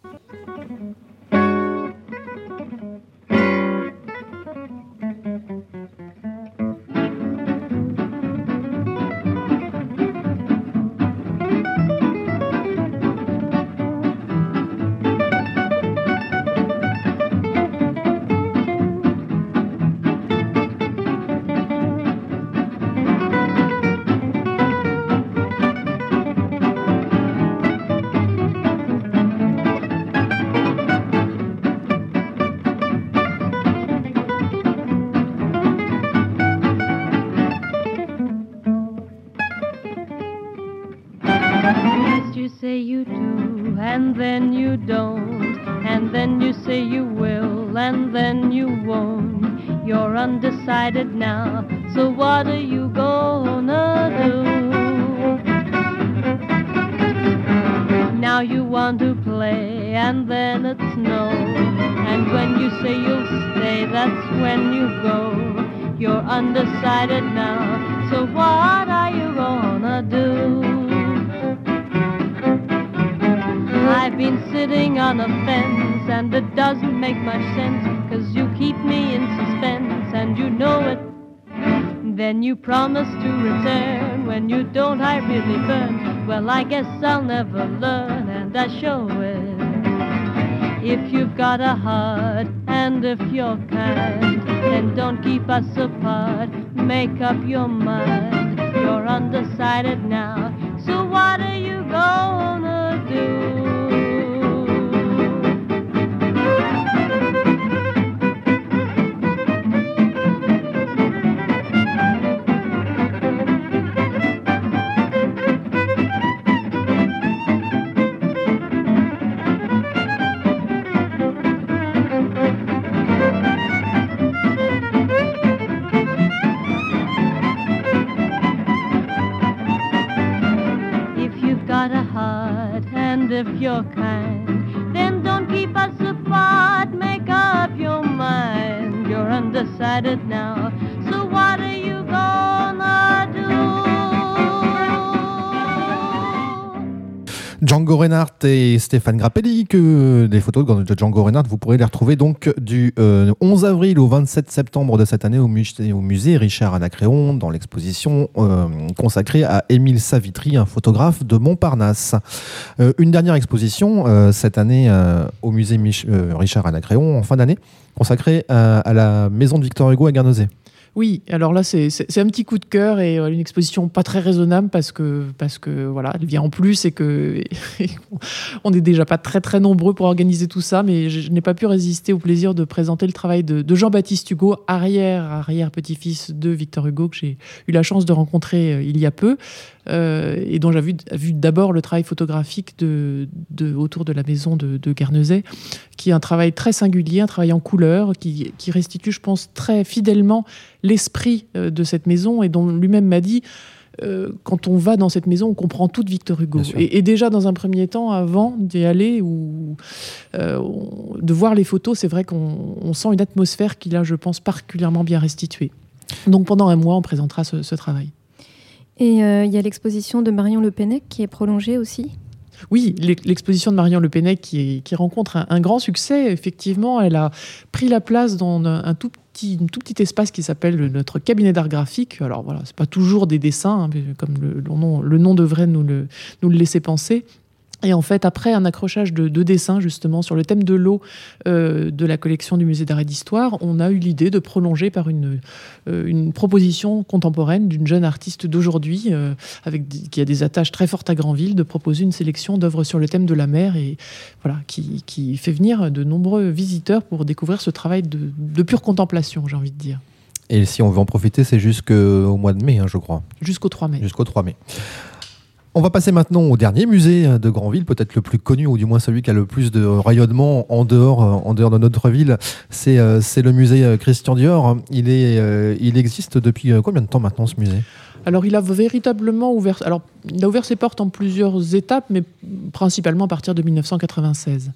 Undecided now, so what are you gonna do? Now you want to play and then it's no, and when you say you'll stay, that's when you go. You're undecided now, so what are you gonna do? I've been sitting on a fence and it doesn't make much sense, 'cause you keep me in suspense and you know it. Then you promise to return. When you don't, I really burn. Well, I guess I'll never learn, and I show it. If you've got a heart and if you're kind, then don't keep us apart. Make up your mind. You're undecided now, so what are you gonna do? If you're kind, then don't keep us apart. Make up your mind. You're undecided now, so what are you gonna do? Django Reinhardt et Stéphane Grappelli, que des photos de Django Reinhardt, vous pourrez les retrouver donc du euh, onze avril au vingt-sept septembre de cette année au musée, au musée Richard Anacréon, dans l'exposition euh, consacrée à Émile Savitry, un photographe de Montparnasse. Euh, une dernière exposition euh, cette année euh, au musée Mich- euh, Richard Anacréon, en fin d'année, consacrée à, à la maison de Victor Hugo à Guernesey. Oui, alors là, c'est, c'est, c'est un petit coup de cœur et une exposition pas très raisonnable parce que, parce que voilà, elle vient en plus et que on n'est déjà pas très très nombreux pour organiser tout ça, mais je, je n'ai pas pu résister au plaisir de présenter le travail de, de Jean-Baptiste Hugo, arrière, arrière petit-fils de Victor Hugo, que j'ai eu la chance de rencontrer euh, il y a peu. Euh, et dont j'ai vu, vu d'abord le travail photographique de, de, autour de la maison de, de Guernesey, qui est un travail très singulier, un travail en couleur, qui, qui restitue, je pense, très fidèlement l'esprit euh, de cette maison, et dont lui-même m'a dit, euh, quand on va dans cette maison, on comprend tout de Victor Hugo. Et, et déjà, dans un premier temps, avant d'y aller, ou euh, on, de voir les photos, c'est vrai qu'on on sent une atmosphère qu'il a, je pense, particulièrement bien restituée. Donc pendant un mois, on présentera ce, ce travail. Et il euh, y a l'exposition de Marion Le Pennec qui est prolongée aussi. Oui, l'exposition de Marion Le Pennec qui, qui rencontre un, un grand succès. Effectivement, elle a pris la place dans un, un tout petit, un tout petit espace qui s'appelle notre cabinet d'art graphique. Alors voilà, c'est pas toujours des dessins, hein, comme le, le, nom, le nom devrait nous le, nous le laisser penser. Et en fait, après un accrochage de, de dessins justement sur le thème de l'eau euh, de la collection du musée d'art et d'histoire, on a eu l'idée de prolonger par une, euh, une proposition contemporaine d'une jeune artiste d'aujourd'hui, euh, avec des, qui a des attaches très fortes à Granville, de proposer une sélection d'œuvres sur le thème de la mer, et voilà, qui, qui fait venir de nombreux visiteurs pour découvrir ce travail de, de pure contemplation, j'ai envie de dire. Et si on veut en profiter, c'est jusqu'au mois de mai, hein, je crois. Jusqu'au trois mai. Jusqu'au trois mai. On va passer maintenant au dernier musée de Granville, peut-être le plus connu, ou du moins celui qui a le plus de rayonnement en dehors, en dehors de notre ville. C'est, c'est le musée Christian Dior. Il, est, il existe depuis combien de temps maintenant, ce musée ? Alors, il a véritablement ouvert, alors, il a ouvert ses portes en plusieurs étapes, mais principalement à partir de dix-neuf cent quatre-vingt-seize.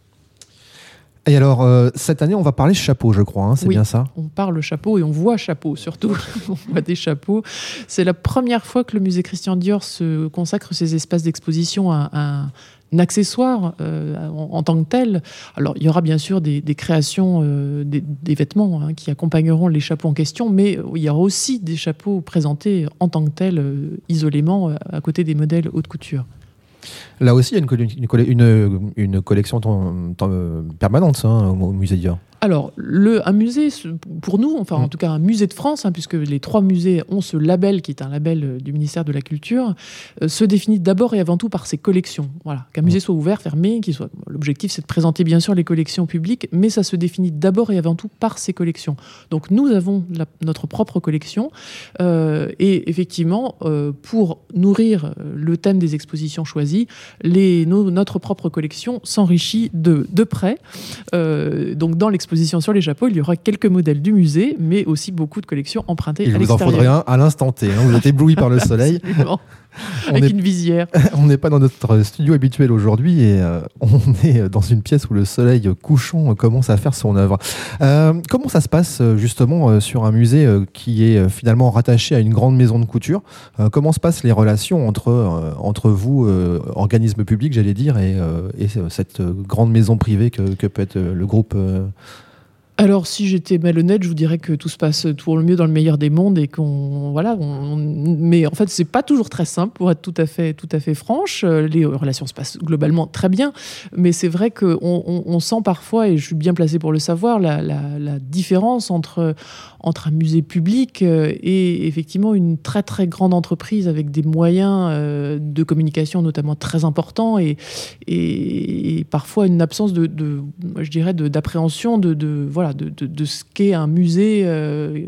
Et alors, euh, cette année, on va parler chapeau, je crois, hein, c'est oui, bien ça ? On parle chapeau et on voit chapeau, surtout. On voit des chapeaux. C'est la première fois que le musée Christian Dior se consacre ses espaces d'exposition à, à un accessoire euh, en, en tant que tel. Alors, il y aura bien sûr des, des créations, euh, des, des vêtements hein, qui accompagneront les chapeaux en question, mais il y aura aussi des chapeaux présentés en tant que tels, euh, isolément, euh, à côté des modèles haute couture. Là aussi, il y a une, une, une collection temps, temps, permanente hein, au musée Dior. Alors, le, un musée, pour nous, enfin en tout cas un musée de France, hein, puisque les trois musées ont ce label, qui est un label du ministère de la Culture, euh, se définit d'abord et avant tout par ses collections. Voilà, qu'un musée soit ouvert, fermé, qu'il soit... L'objectif, c'est de présenter bien sûr les collections publiques, mais ça se définit d'abord et avant tout par ses collections. Donc nous avons la, notre propre collection, euh, et effectivement, euh, pour nourrir le thème des expositions choisies, les, nos, notre propre collection s'enrichit de, de près. Euh, donc dans l'exposition sur les chapeaux, il y aura quelques modèles du musée, mais aussi beaucoup de collections empruntées il à l'extérieur. Il vous en faudrait un à l'instant T. Hein, vous êtes ébloui par le soleil. Avec est, une visière. On n'est pas dans notre studio habituel aujourd'hui et euh, on est dans une pièce où le soleil couchant commence à faire son œuvre. Euh, comment ça se passe justement euh, sur un musée euh, qui est finalement rattaché à une grande maison de couture ? euh, Comment se passent les relations entre, euh, entre vous, euh, organisme public, j'allais dire, et, euh, et cette grande maison privée que, que peut être le groupe euh... Alors, si j'étais malhonnête, je vous dirais que tout se passe pour le mieux dans le meilleur des mondes et qu'on voilà. On, mais en fait, c'est pas toujours très simple, pour être tout à fait, tout à fait franche. Les relations se passent globalement très bien, mais c'est vrai qu'on on, on sent parfois, et je suis bien placée pour le savoir, la, la, la différence entre entre un musée public et effectivement une très très grande entreprise avec des moyens de communication notamment très importants et et, et parfois une absence de, de je dirais, de, d'appréhension de, de voilà. De, de, de ce qu'est un musée euh,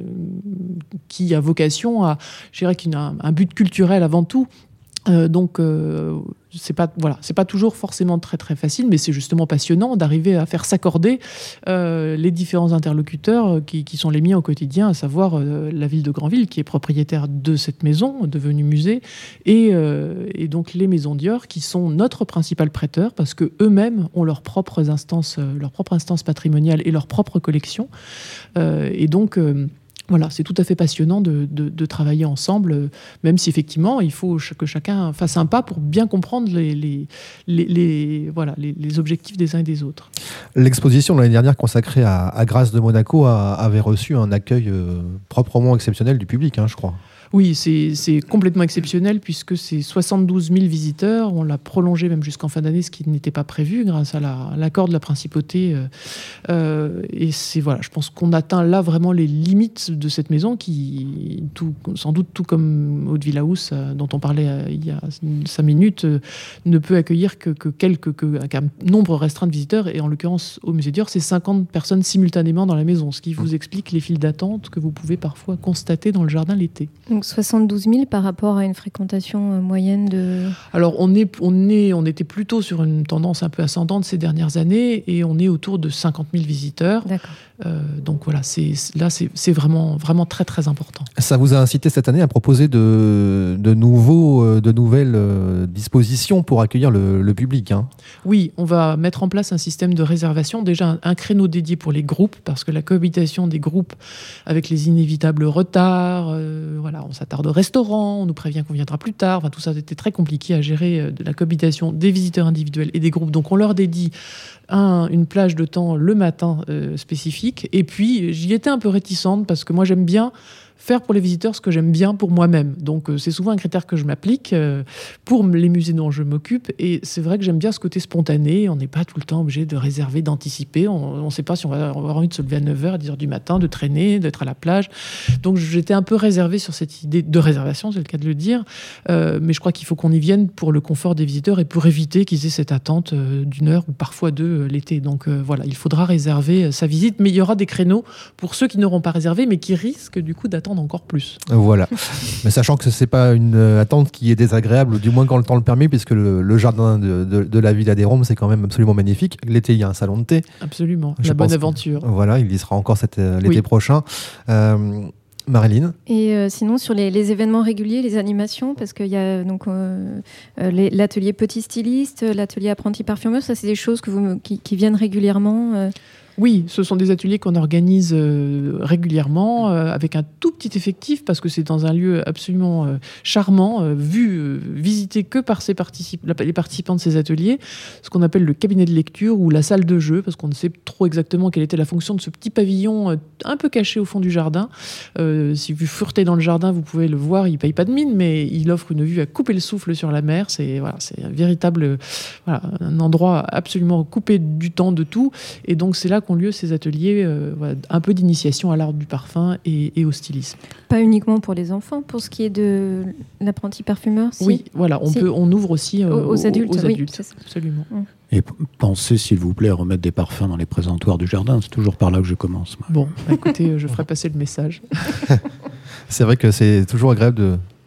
qui a vocation à, je dirais qu'il a un, un but culturel avant tout. Euh, donc, euh, c'est pas, voilà, c'est pas toujours forcément très très facile, mais c'est justement passionnant d'arriver à faire s'accorder euh, les différents interlocuteurs qui, qui sont les miens au quotidien, à savoir euh, la ville de Granville, qui est propriétaire de cette maison, devenue musée, et, euh, et donc les maisons Dior, qui sont notre principal prêteur, parce que eux-mêmes ont leurs propres instances, euh, leurs propres instances patrimoniales et leurs propres collections, euh, et donc euh, voilà, c'est tout à fait passionnant de, de, de travailler ensemble, même si effectivement il faut que chacun fasse un pas pour bien comprendre les, les, les, les, voilà, les, les objectifs des uns et des autres. L'exposition de l'année dernière consacrée à, à Grâce de Monaco a, avait reçu un accueil euh, proprement exceptionnel du public, hein, je crois. Oui, c'est, c'est complètement exceptionnel puisque c'est soixante-douze mille visiteurs. On l'a prolongé même jusqu'en fin d'année, ce qui n'était pas prévu grâce à la, l'accord de la principauté. Euh, euh, et c'est, voilà, je pense qu'on atteint là vraiment les limites de cette maison qui, tout, sans doute tout comme Haute-Villa House, euh, dont on parlait euh, il y a cinq minutes, euh, ne peut accueillir que, que quelques, que, qu'un nombre restreint de visiteurs. Et en l'occurrence, au musée Dior, c'est cinquante personnes simultanément dans la maison, ce qui vous explique les files d'attente que vous pouvez parfois constater dans le jardin l'été. Donc soixante-douze mille par rapport à une fréquentation moyenne de... Alors on, est, on, est, on était plutôt sur une tendance un peu ascendante ces dernières années et on est autour de cinquante mille visiteurs. D'accord. Euh, donc voilà, c'est, là c'est, c'est vraiment, vraiment très très important. Ça vous a incité cette année à proposer de, de, nouveaux, de nouvelles euh, dispositions pour accueillir le, le public, hein. Oui, on va mettre en place un système de réservation, déjà un, un créneau dédié pour les groupes, parce que la cohabitation des groupes avec les inévitables retards, euh, voilà, on s'attarde au restaurant, on nous prévient qu'on viendra plus tard, enfin, tout ça c'était très compliqué à gérer, euh, de la cohabitation des visiteurs individuels et des groupes. Donc on leur dédie un, une plage de temps le matin euh, spécifique. Et puis, j'y étais un peu réticente parce que moi, j'aime bien faire pour les visiteurs ce que j'aime bien pour moi-même. Donc, euh, c'est souvent un critère que je m'applique euh, pour les musées dont je m'occupe. Et c'est vrai que j'aime bien ce côté spontané. On n'est pas tout le temps obligé de réserver, d'anticiper. On ne sait pas si on va avoir envie de se lever à neuf heures, à dix heures du matin, de traîner, d'être à la plage. Donc, j'étais un peu réservée sur cette idée de réservation, c'est le cas de le dire. Euh, mais je crois qu'il faut qu'on y vienne pour le confort des visiteurs et pour éviter qu'ils aient cette attente euh, d'une heure ou parfois deux euh, l'été. Donc, euh, voilà, il faudra réserver euh, sa visite. Mais il y aura des créneaux pour ceux qui n'auront pas réservé, mais qui risquent du coup d'attendre encore plus. Voilà. Mais sachant que c'est pas une attente qui est désagréable, du moins quand le temps le permet, puisque le, le jardin de, de, de la Villa des Roms, c'est quand même absolument magnifique. L'été, il y a un salon de thé. Absolument. Je la bonne aventure. Que, voilà, il y sera encore cet, l'été oui. prochain. Euh, Marilyn. Et euh, sinon, sur les, les événements réguliers, les animations, parce qu'il y a donc euh, les, l'atelier petit styliste, l'atelier apprenti parfumeur, ça c'est des choses que vous, qui, qui viennent régulièrement euh... Oui, ce sont des ateliers qu'on organise euh, régulièrement euh, avec un tout petit effectif parce que c'est dans un lieu absolument euh, charmant, euh, vu, euh, visité que par ces particip- les participants de ces ateliers, ce qu'on appelle le cabinet de lecture ou la salle de jeu, parce qu'on ne sait trop exactement quelle était la fonction de ce petit pavillon euh, un peu caché au fond du jardin. Euh, si vous furetez dans le jardin, vous pouvez le voir, il ne paye pas de mine, mais il offre une vue à couper le souffle sur la mer. C'est, voilà, c'est un véritable, voilà, un endroit absolument coupé du temps, de tout, et donc c'est là ont lieu ces ateliers euh, voilà, un peu d'initiation à l'art du parfum et, et au stylisme. Pas uniquement pour les enfants, pour ce qui est de l'apprenti parfumeur si. Oui, voilà, on, si. peut, on ouvre aussi euh, aux, aux adultes. Aux adultes. Oui, absolument. Mmh. Et pensez, s'il vous plaît, à remettre des parfums dans les présentoirs du jardin. C'est toujours par là que je commence. Moi. Bon, bah, écoutez, je ferai passer le message. C'est vrai que c'est toujours agréable de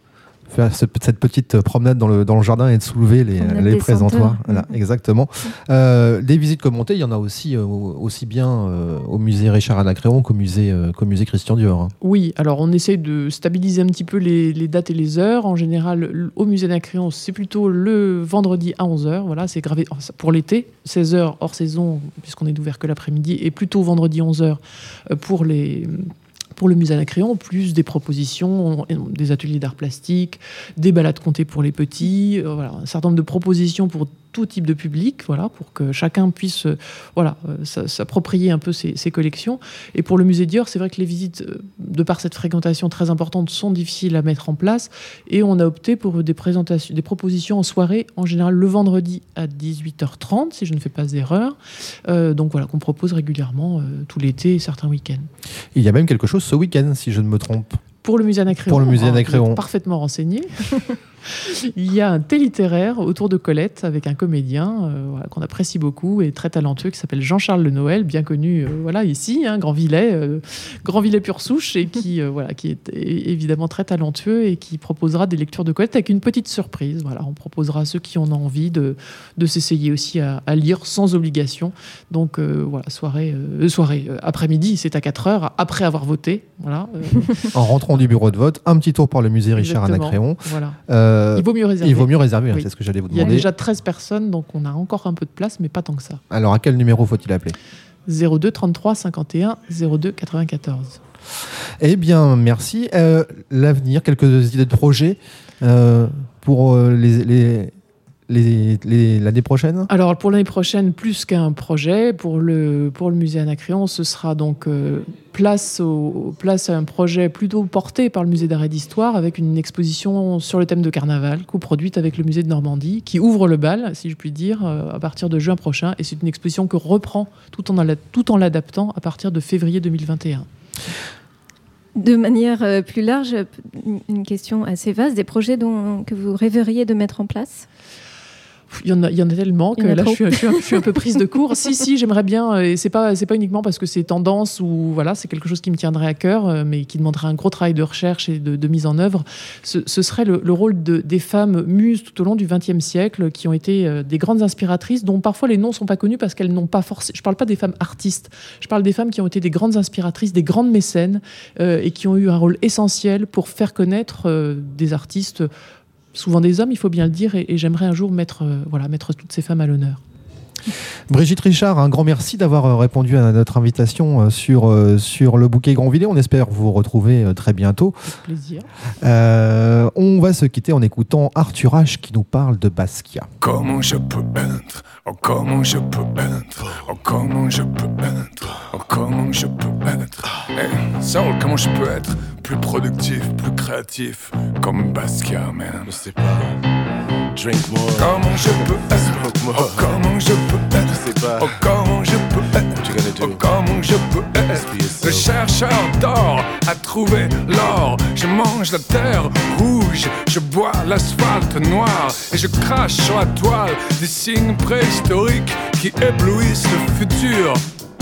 faire ce, cette petite promenade dans le, dans le jardin et de soulever les, les présentoirs. Voilà, exactement. Euh, des visites commentées, il y en a aussi, euh, aussi bien euh, au musée Richard Anacréon qu'au musée, euh, qu'au musée Christian Dior. Oui, alors on essaie de stabiliser un petit peu les, les dates et les heures. En général, au musée Anacréon, c'est plutôt le vendredi à onze heures. Voilà, c'est gravé pour l'été, seize heures hors saison, puisqu'on est ouvert que l'après-midi, et plutôt vendredi onze heures pour les... pour le musée Anacréon, plus des propositions, des ateliers d'art plastique, des balades comptées pour les petits, euh, voilà, un certain nombre de propositions pour tout type de public, voilà, pour que chacun puisse euh, voilà, euh, s'approprier un peu ces, ces collections. Et pour le musée Dior, c'est vrai que les visites, euh, de par cette fréquentation très importante, sont difficiles à mettre en place. Et on a opté pour des, présentations, des propositions en soirée, en général le vendredi à dix-huit heures trente, si je ne fais pas d'erreur. Euh, donc voilà, qu'on propose régulièrement euh, tout l'été et certains week-ends. Il y a même quelque chose ce week-end, si je ne me trompe. Pour le musée Anacréon, Pour le musée Anacréon. Parfaitement renseigné. Il y a un thé littéraire autour de Colette avec un comédien euh, voilà, qu'on apprécie beaucoup et très talentueux qui s'appelle Jean-Charles Le Noël, bien connu euh, voilà, ici, hein, Grand-Villais, euh, Grand-Villais pure souche, et qui, euh, voilà, qui est évidemment très talentueux et qui proposera des lectures de Colette avec une petite surprise. Voilà, on proposera à ceux qui en ont envie de, de s'essayer aussi à, à lire sans obligation. Donc euh, voilà, soirée, euh, soirée euh, après-midi, c'est à quatre heures, après avoir voté. Voilà, euh. En rentrant du bureau de vote, un petit tour par le musée Richard Anacréon. Voilà. Euh, Il vaut mieux réserver. Il vaut mieux réserver, oui. C'est ce que j'allais vous demander. Il y a déjà treize personnes, donc on a encore un peu de place, mais pas tant que ça. Alors, à quel numéro faut-il appeler ? zéro deux trente-trois cinquante et un zéro deux quatre-vingt-quatorze. Eh bien, merci. Euh, l'avenir, quelques idées de projets euh, pour euh, les... les... Les, les, l'année prochaine ? Alors pour l'année prochaine, plus qu'un projet, pour le, pour le musée Anacréon, ce sera donc euh, place, au, place à un projet plutôt porté par le musée d'art et d'histoire avec une exposition sur le thème de carnaval, coproduite avec le musée de Normandie, qui ouvre le bal, si je puis dire, euh, à partir de juin prochain. Et c'est une exposition que reprend tout en, tout en l'adaptant à partir de février deux mille vingt et un. De manière euh, plus large, une question assez vaste, des projets dont, que vous rêveriez de mettre en place ? Il y, en a, il y en a tellement que là, je suis, je, suis un, je suis un peu prise de court. Si, si, j'aimerais bien. Et c'est pas, c'est pas uniquement parce que c'est tendance ou voilà, c'est quelque chose qui me tiendrait à cœur, mais qui demanderait un gros travail de recherche et de, de mise en œuvre. Ce, ce serait le, le rôle de, des femmes muses tout au long du vingtième siècle, qui ont été des grandes inspiratrices, dont parfois les noms sont pas connus parce qu'elles n'ont pas forcé. Je parle pas des femmes artistes. Je parle des femmes qui ont été des grandes inspiratrices, des grandes mécènes, euh, et qui ont eu un rôle essentiel pour faire connaître euh, des artistes. Souvent des hommes, il faut bien le dire, et, et j'aimerais un jour mettre, euh, voilà, mettre toutes ces femmes à l'honneur. Brigitte Richard, un grand merci d'avoir répondu à notre invitation sur, euh, sur le bouquet Grand-Villers. On espère vous retrouver euh, très bientôt. Avec plaisir. Euh, on va se quitter en écoutant Arthur H qui nous parle de Basquiat. Comment je peux être, oh comment je peux être, oh comment je peux être, oh comment je peux être. Hey, Saul, comment je peux être plus productif, plus créatif, comme Basquiat, man. Je sais pas. Drink more. Comment je peux être, oh comment je peux être, je sais pas. Oh comment je peux être, oh comment je peux être. Le chercheur d'or a trouvé l'or. Je mange la terre rouge, je bois l'asphalte noir et je crache sur la toile des signes préhistoriques qui éblouissent le futur.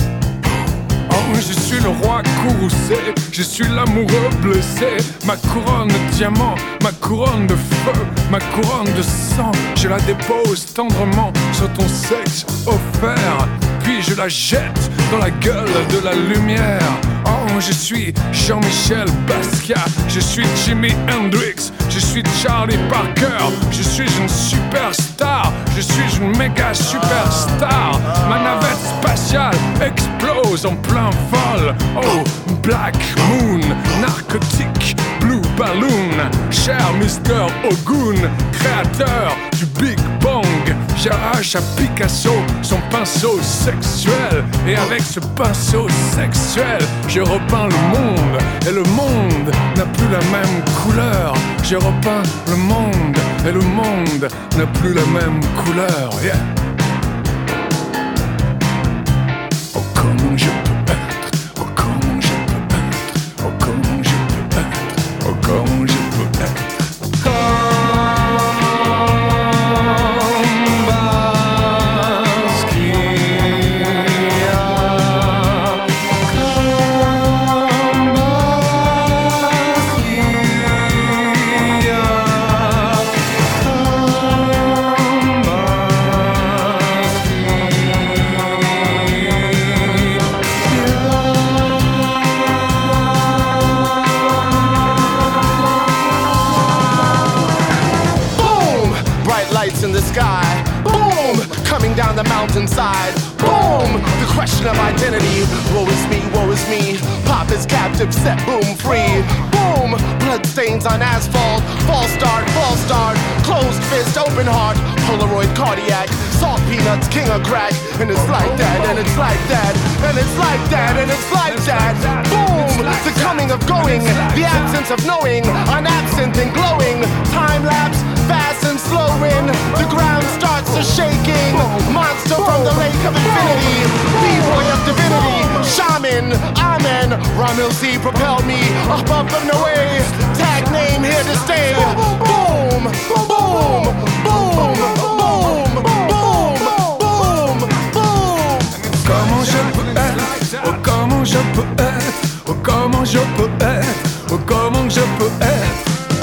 Oh, je suis le roi courroucé, je suis l'amoureux blessé. Ma couronne de diamant, ma couronne de feu, ma couronne de sang, je la dépose tendrement sur ton sexe offert. Puis je la jette dans la gueule de la lumière. Oh, je suis Jean-Michel Basquiat, je suis Jimi Hendrix, je suis Charlie Parker, je suis une superstar, je suis une méga superstar. Ma navette spatiale explose en plein vol. Oh, Black Moon, narcotique, Blue Balloon, cher mister Ogun, créateur du Big Bang. J'arrache à Picasso son pinceau sexuel, et avec ce pinceau sexuel, je repeins le monde, et le monde n'a plus la même couleur. Je repeins le monde, et le monde n'a plus la même couleur. Yeah. Oh, comment je peux être, oh, comment je peux être, oh, comment je peux être, oh, comment je peux être. the mountainside. Boom! The question of identity. Woe is me, woe is me. Pop is captive, set boom free. Boom! Blood stains on asphalt. False start, false start. Closed fist, open heart. Polaroid cardiac. Salt peanuts, king of crack. And it's like that, and it's like that. And it's like that, and it's like that. Boom! The coming of going. The absence of knowing. An absent and glowing. Time lapse, fast and slowing. The ground starts to shaking. Monster from the lake of infinity. B-boy of divinity. Shaman, amen. Ramil Z propelled me above the Noé. Tag name here to stay. Boom, boom, boom, boom, boom, boom, boom. Comment je peux être, oh comment je peux être, oh comment je peux être, oh comment je peux être.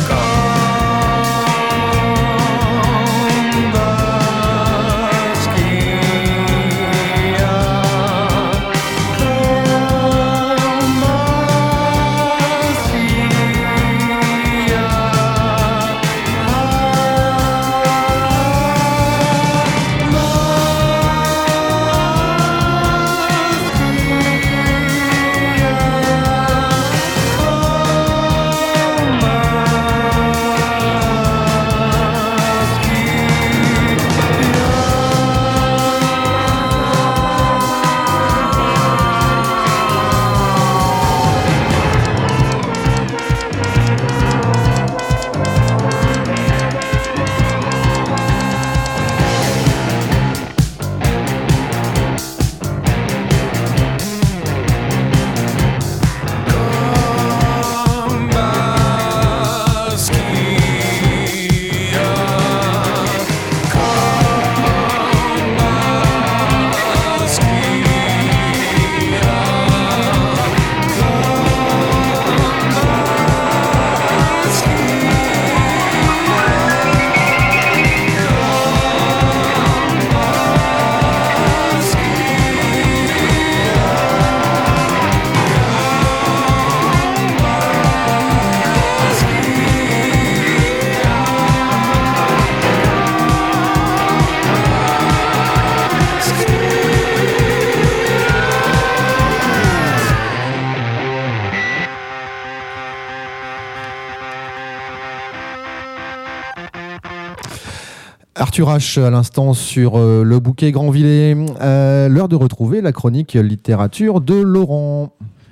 Arthur H à l'instant sur euh, le bouquet Grandvillet. Euh, l'heure de retrouver la chronique littérature de Laurent.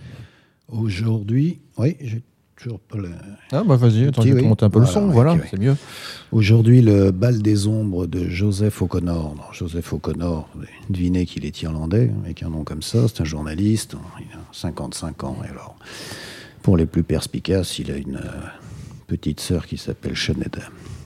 Aujourd'hui, oui, j'ai toujours pas le... Ah bah vas-y, attends, je vais te monter un peu voilà, le son, ouais, voilà, okay, c'est mieux. Aujourd'hui, le bal des ombres de Joseph O'Connor. Non, Joseph O'Connor, devinez qu'il est irlandais, avec un nom comme ça, c'est un journaliste, il a cinquante-cinq ans, et alors, pour les plus perspicaces, il a une euh, petite sœur qui s'appelle Sinead.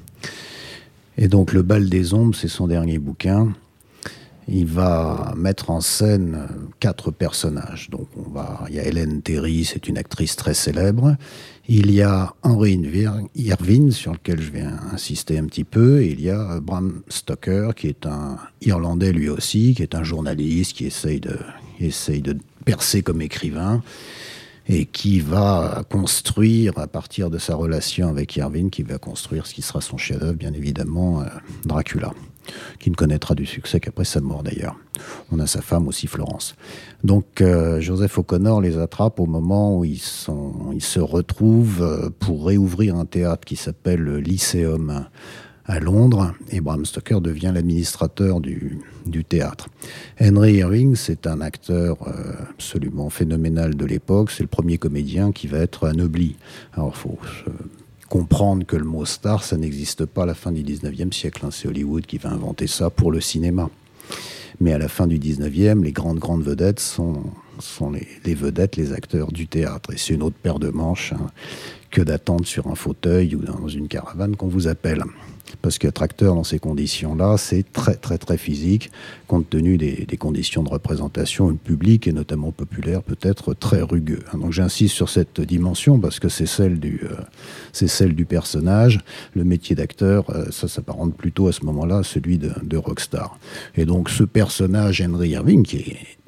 Et donc, Le bal des ombres, c'est son dernier bouquin. Il va mettre en scène quatre personnages. Donc, on va, il y a Hélène Terry, c'est une actrice très célèbre. Il y a Henry Irvine, sur lequel je vais insister un petit peu. Et il y a Bram Stoker, qui est un Irlandais lui aussi, qui est un journaliste, qui essaye de, qui essaye de percer comme écrivain. Et qui va construire, à partir de sa relation avec Irvine, qui va construire ce qui sera son chef-d'œuvre, bien évidemment, euh, Dracula, qui ne connaîtra du succès qu'après sa mort, d'ailleurs. On a sa femme aussi, Florence. Donc, euh, Joseph O'Connor les attrape au moment où ils, sont, ils se retrouvent pour réouvrir un théâtre qui s'appelle le Lyceum à Londres, et Bram Stoker devient l'administrateur du, du théâtre. Henry Irving, c'est un acteur euh, absolument phénoménal de l'époque, c'est le premier comédien qui va être anobli. Alors, il faut euh, comprendre que le mot star, ça n'existe pas à la fin du dix-neuvième siècle, hein. C'est Hollywood qui va inventer ça pour le cinéma. Mais à la fin du dix-neuvième, les grandes, grandes vedettes sont, sont les, les vedettes, les acteurs du théâtre. Et c'est une autre paire de manches hein, que d'attendre sur un fauteuil ou dans une caravane qu'on vous appelle. Parce qu'être acteur dans ces conditions-là, c'est très très très physique, compte tenu des, des conditions de représentation. Le public, et notamment populaire, peut être très rugueux. Donc j'insiste sur cette dimension parce que c'est celle du, euh, c'est celle du personnage. Le métier d'acteur, euh, ça s'apparente plutôt à ce moment-là à celui de, de rockstar. Et donc ce personnage, Henry Irving, qui est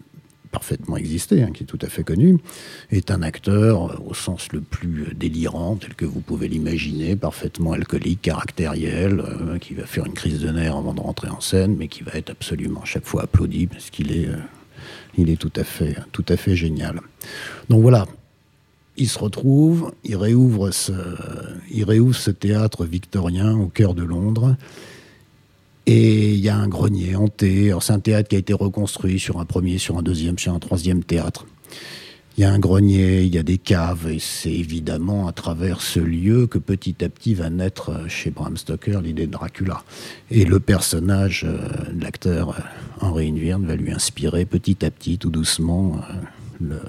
parfaitement existé, hein, qui est tout à fait connu, est un acteur au sens le plus délirant, tel que vous pouvez l'imaginer, parfaitement alcoolique, caractériel, euh, qui va faire une crise de nerfs avant de rentrer en scène, mais qui va être absolument à chaque fois applaudi parce qu'il est, euh, il est tout à fait, tout à fait génial. Donc voilà, il se retrouve, il réouvre ce, il réouvre ce théâtre victorien au cœur de Londres. Et il y a un grenier hanté. Alors c'est un théâtre qui a été reconstruit sur un premier, sur un deuxième, sur un troisième théâtre. Il y a un grenier, il y a des caves, et c'est évidemment à travers ce lieu que petit à petit va naître chez Bram Stoker l'idée de Dracula. Et le personnage de l'acteur Henry Inverne va lui inspirer petit à petit, tout doucement, le,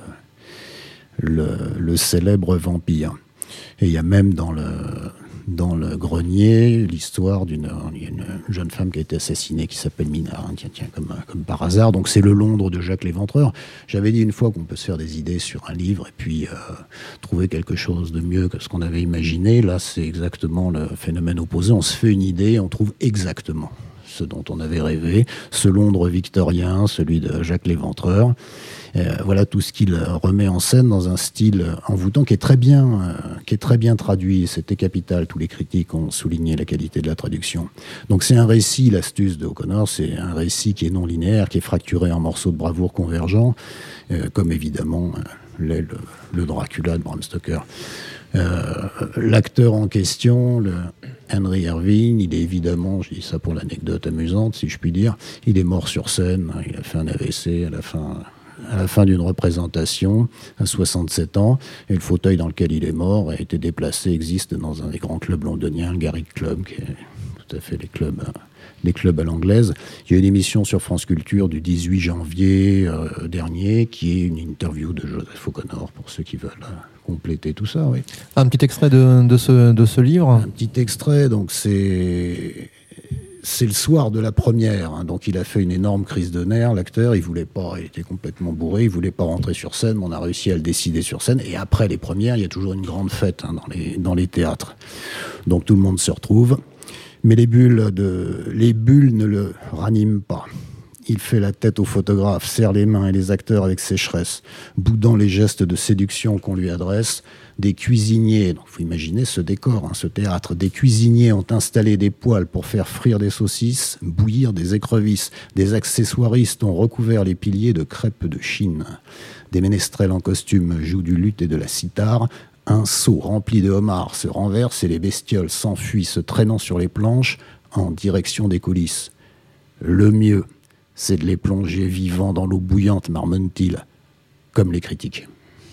le, le célèbre vampire. Et il y a même dans le... dans le grenier, l'histoire d'une une jeune femme qui a été assassinée qui s'appelle Mina, hein, tiens, tiens, comme, comme par hasard. Donc c'est le Londres de Jacques l'Éventreur. J'avais dit une fois qu'on peut se faire des idées sur un livre et puis euh, trouver quelque chose de mieux que ce qu'on avait imaginé. Là, c'est exactement le phénomène opposé. On se fait une idée, on trouve exactement ce dont on avait rêvé, ce Londres victorien, celui de Jacques l'Éventreur. Euh, voilà tout ce qu'il remet en scène dans un style envoûtant qui est très bien, euh, qui est très bien traduit. C'était capital. Tous les critiques ont souligné la qualité de la traduction. Donc c'est un récit, l'astuce de O'Connor, c'est un récit qui est non linéaire, qui est fracturé en morceaux de bravoure convergents, euh, comme évidemment euh, l'est le, le Dracula de Bram Stoker. Euh, l'acteur en question, le Henry Irving, il est évidemment, je dis ça pour l'anecdote amusante, si je puis dire, il est mort sur scène. Il a fait un A V C à la fin. à la fin d'une représentation, à soixante-sept ans, et le fauteuil dans lequel il est mort a été déplacé, existe dans un des grands clubs londoniens, le Garrick Club, qui est tout à fait les clubs, les clubs à l'anglaise. Il y a une émission sur France Culture du dix-huit janvier euh, dernier, qui est une interview de Joseph O'Connor, pour ceux qui veulent euh, compléter tout ça. Oui. Un petit extrait de, de, ce, de ce livre. Un petit extrait, donc c'est... C'est le soir de la première, hein, donc il a fait une énorme crise de nerfs, l'acteur, il voulait pas, il était complètement bourré, il voulait pas rentrer sur scène, mais on a réussi à le décider sur scène, et après les premières, il y a toujours une grande fête hein, dans, les, dans les théâtres. Donc tout le monde se retrouve, mais les bulles, de, les bulles ne le raniment pas. Il fait la tête au photographe, serre les mains et les acteurs avec sécheresse, boudant les gestes de séduction qu'on lui adresse. Des cuisiniers, donc vous imaginez ce décor, hein, ce théâtre, des cuisiniers ont installé des poêles pour faire frire des saucisses, bouillir des écrevisses. Des accessoiristes ont recouvert les piliers de crêpes de Chine. Des ménestrels en costume jouent du luth et de la cithare. Un seau rempli de homards se renverse et les bestioles s'enfuient, se traînant sur les planches en direction des coulisses. Le mieux, c'est de les plonger vivants dans l'eau bouillante, marmonne-t-il, comme les critiques.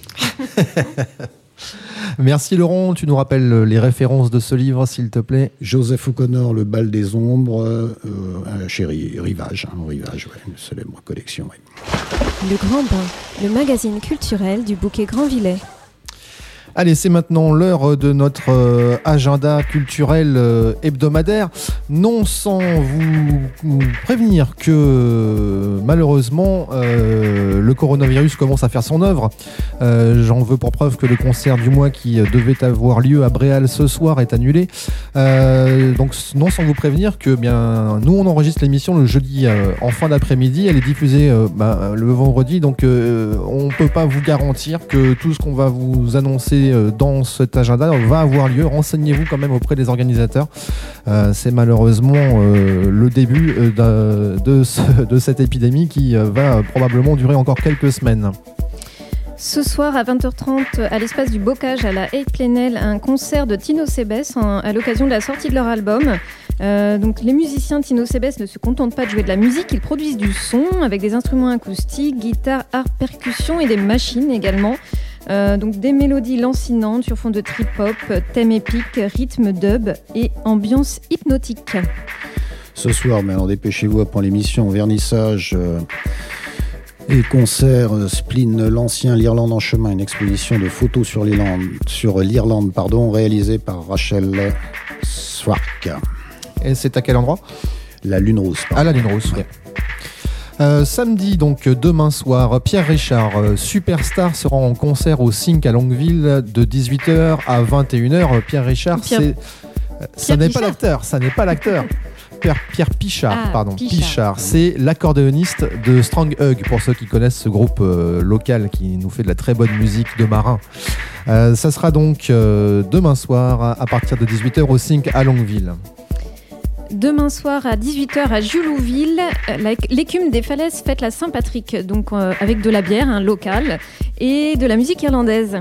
Merci Laurent, tu nous rappelles les références de ce livre s'il te plaît. Joseph O'Connor, Le bal des ombres, euh, chez Rivage, hein, Rivage, ouais, une célèbre collection. Ouais. Le Grand Bain, le magazine culturel du Bouquet Grandvillet. Allez, c'est maintenant l'heure de notre euh, agenda culturel euh, hebdomadaire. Non sans vous, vous prévenir que euh, malheureusement euh, le coronavirus commence à faire son œuvre. Euh, j'en veux pour preuve que le concert du mois qui devait avoir lieu à Bréal ce soir est annulé. Euh, donc non sans vous prévenir que bien nous on enregistre l'émission le jeudi euh, en fin d'après-midi. Elle est diffusée euh, bah, le vendredi, donc euh, on peut pas vous garantir que tout ce qu'on va vous annoncer dans cet agenda va avoir lieu. Renseignez-vous quand même auprès des organisateurs. Euh, c'est malheureusement euh, le début euh, de, de, ce, de cette épidémie qui euh, va probablement durer encore quelques semaines. Ce soir à vingt heures trente, à l'espace du Bocage à la Haye-Plenel, un concert de Tino Sebes en, à l'occasion de la sortie de leur album. Euh, donc les musiciens Tino Sebes ne se contentent pas de jouer de la musique, ils produisent du son avec des instruments acoustiques, guitare, harpe, percussion et des machines également. Euh, donc des mélodies lancinantes sur fond de trip-hop, thème épique, rythme dub et ambiance hypnotique. Ce soir, mais alors dépêchez-vous après l'émission, vernissage euh, et concert, euh, Spleen, l'ancien, l'Irlande en chemin, une exposition de photos sur l'Irlande, sur l'Irlande pardon, réalisée par Rachel Swark. Et c'est à quel endroit ? La Lune Rousse. À la Lune Rousse, oui. Euh, samedi, donc demain soir, Pierre Richard, euh, superstar, sera en concert au Sync à Longueville de dix-huit heures à vingt et une heures. Pierre Richard, Pierre... c'est... ça n'est pas l'acteur, ça n'est pas l'acteur. Pierre, Pierre Pichard, Ah, pardon, Pichard. Pichard. C'est l'accordéoniste de Strong Hug, pour ceux qui connaissent ce groupe euh, local qui nous fait de la très bonne musique de marin. Euh, ça sera donc euh, demain soir à, à partir de dix-huit heures au Sync à Longueville. Demain soir à dix-huit heures à Julouville, euh, la- l'écume des falaises fête la Saint-Patrick, donc euh, avec de la bière hein, locale et de la musique irlandaise.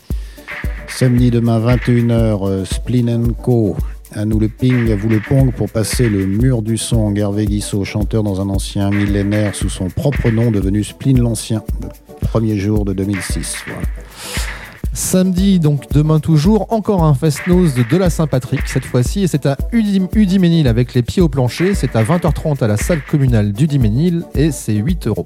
Samedi demain vingt et une heures, euh, Splin and Co. À nous le ping, à vous le pong pour passer le mur du son. Hervé Guissot, chanteur dans un ancien millénaire sous son propre nom, devenu Splin l'Ancien, le premier jour de deux mille six. Voilà. Samedi, donc demain toujours, encore un fest-noz de la Saint-Patrick cette fois-ci, et c'est à Udim- Udiménil avec les pieds au plancher. C'est à vingt heures trente à la salle communale d'Udiménil et c'est huit euros.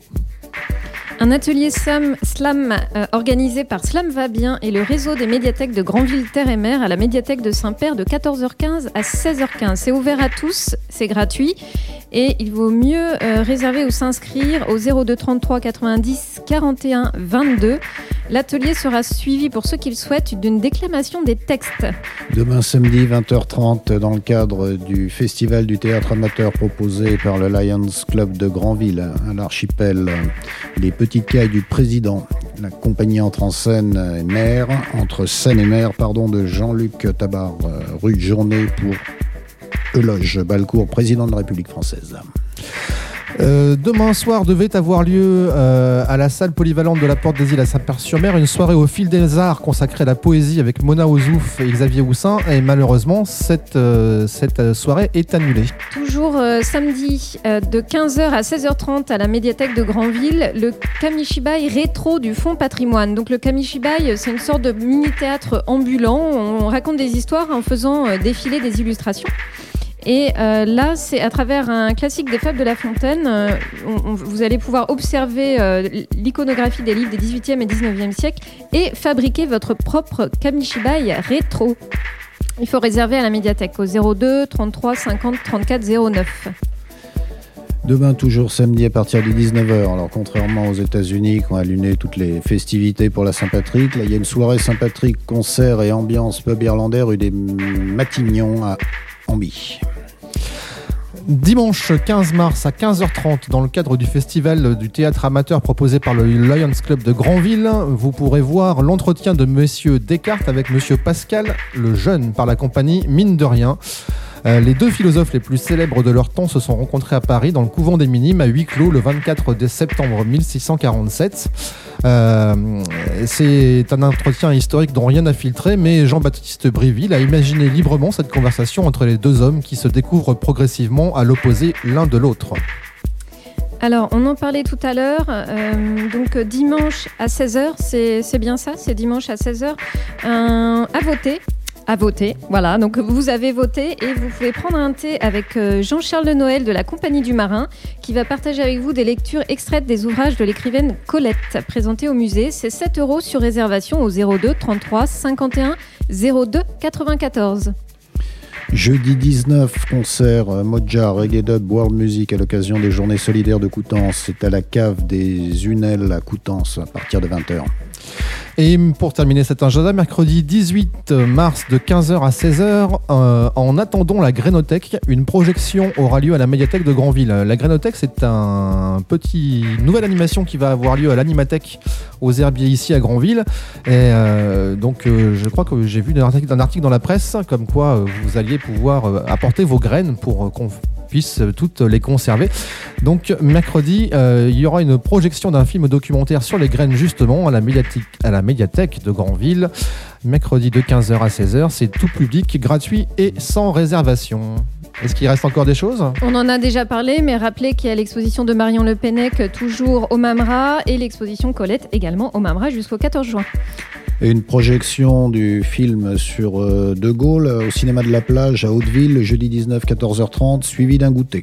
Un atelier slam, slam euh, organisé par Slam Va Bien et le réseau des médiathèques de Granville Terre et Mer à la médiathèque de Saint-Père de quatorze heures quinze à seize heures quinze. C'est ouvert à tous, c'est gratuit et il vaut mieux euh, réserver ou s'inscrire au zéro deux trente-trois quatre-vingt-dix quarante et un vingt-deux. L'atelier sera suivi pour ceux qui le souhaitent d'une déclamation des textes. Demain samedi vingt heures trente, dans le cadre du festival du théâtre amateur proposé par le Lions Club de Granville à l'archipel, les Petites Cailles du Président. La compagnie entre en scène et mer, entre scène et mer, pardon, de Jean-Luc Tabar, euh, rue de Journée pour Euloge Balcourt, président de la République française. Euh, demain soir devait avoir lieu euh, à la salle polyvalente de la Porte des Îles à Saint-Père-sur-Mer une soirée au fil des arts consacrée à la poésie avec Mona Ozouf et Xavier Houssin, et malheureusement cette, euh, cette soirée est annulée. Toujours euh, samedi euh, de quinze heures à seize heures trente à la médiathèque de Granville, le Kamishibai rétro du Fonds Patrimoine. Donc le Kamishibai, c'est une sorte de mini-théâtre ambulant. On raconte des histoires en faisant euh, défiler des illustrations. Et euh, là, c'est à travers un classique des Fables de La Fontaine, euh, on, on, vous allez pouvoir observer euh, l'iconographie des livres des dix-huitième et dix-neuvième siècle et fabriquer votre propre Kamishibai rétro. Il faut réserver à la médiathèque au zéro deux trente-trois cinquante trente-quatre zéro neuf. Demain, toujours samedi à partir de dix-neuf heures. Alors, contrairement aux États-Unis qui ont allumé toutes les festivités pour la Saint-Patrick, là, il y a une soirée Saint-Patrick, concert et ambiance pub irlandais rue des Matignons à Amby. Dimanche quinze mars à quinze heures trente, dans le cadre du festival du théâtre amateur proposé par le Lions Club de Granville, vous pourrez voir l'entretien de Monsieur Descartes avec Monsieur Pascal le Jeune par la compagnie Mine de Rien. Euh, les deux philosophes les plus célèbres de leur temps se sont rencontrés à Paris dans le couvent des Minimes à huis clos le vingt-quatre septembre mille six cent quarante-sept. Euh, c'est un entretien historique dont rien n'a filtré, mais Jean-Baptiste Briville a imaginé librement cette conversation entre les deux hommes qui se découvrent progressivement à l'opposé l'un de l'autre. Alors, on en parlait tout à l'heure, euh, donc dimanche à seize heures, c'est, c'est bien ça, c'est dimanche à seize heures, euh, à voter. À voter, voilà, donc vous avez voté et vous pouvez prendre un thé avec euh, Jean-Charles Noël de la Compagnie du Marin qui va partager avec vous des lectures extraites des ouvrages de l'écrivaine Colette présentés au musée. C'est sept euros sur réservation au zéro deux trente-trois cinquante et un zéro deux quatre-vingt-quatorze. Jeudi dix-neuf, concert euh, Moja, Reggae Dub, World Music à l'occasion des Journées solidaires de Coutances. C'est à la cave des Unelles à Coutances à partir de vingt heures. Et pour terminer cet agenda, mercredi dix-huit mars de quinze heures à seize heures, euh, en attendant la Grénothèque, une projection aura lieu à la médiathèque de Granville. La Grénothèque, c'est un petit nouvelle animation qui va avoir lieu à l'Animathèque aux Herbiers ici à Granville. Et euh, donc, euh, je crois que j'ai vu un article, un article dans la presse comme quoi euh, vous alliez pouvoir euh, apporter vos graines pour euh, qu'on puisse toutes les conserver. Donc mercredi, euh, il y aura une projection d'un film documentaire sur les graines justement à la médiathèque, à la médiathèque de Granville. Mercredi de quinze heures à seize heures, c'est tout public, gratuit et sans réservation. Est-ce qu'il reste encore des choses ? On en a déjà parlé, mais rappelez qu'il y a l'exposition de Marion Le Pennec toujours au Mamra et l'exposition Colette également au Mamra jusqu'au quatorze juin. Et une projection du film sur euh, De Gaulle au cinéma de la Plage à Hauteville le jeudi dix-neuf quatorze heures trente, suivi d'un goûter.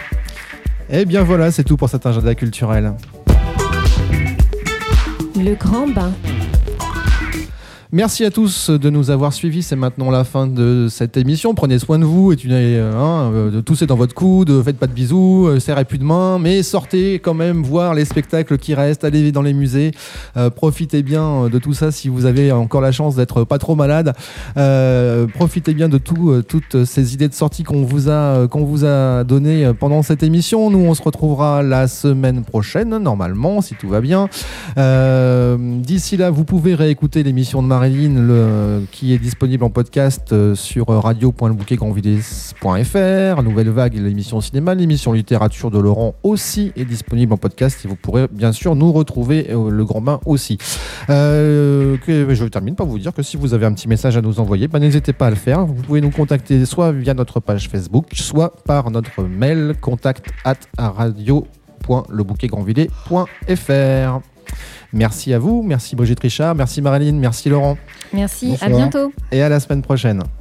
Et bien voilà, c'est tout pour cet agenda culturel. Le grand bain. Merci à tous de nous avoir suivis. C'est maintenant la fin de cette émission. Prenez soin de vous. Et tu, hein, euh, toussez dans votre coude. Faites pas de bisous. Euh, serrez plus de main. Mais sortez quand même voir les spectacles qui restent. Allez dans les musées. Euh, profitez bien de tout ça si vous avez encore la chance d'être pas trop malade. Euh, profitez bien de tout, euh, toutes ces idées de sortie qu'on vous a, qu'on vous a données pendant cette émission. Nous, on se retrouvera la semaine prochaine, normalement, si tout va bien. Euh, d'ici là, vous pouvez réécouter l'émission de Marilyn le, qui est disponible en podcast euh, sur radio point le bouquet grand villiers point f r. Nouvelle Vague, l'émission cinéma, l'émission littérature de Laurent aussi est disponible en podcast et vous pourrez bien sûr nous retrouver, euh, le Grand Bain aussi. Euh, que, je termine par vous dire que si vous avez un petit message à nous envoyer, bah, n'hésitez pas à le faire. Vous pouvez nous contacter soit via notre page Facebook, soit par notre mail contact at radio point le bouquet grand villiers point f r. Merci à vous, merci Brigitte Richard, merci Marilyn, merci Laurent. Merci, Bonsoir. À bientôt. Et à la semaine prochaine.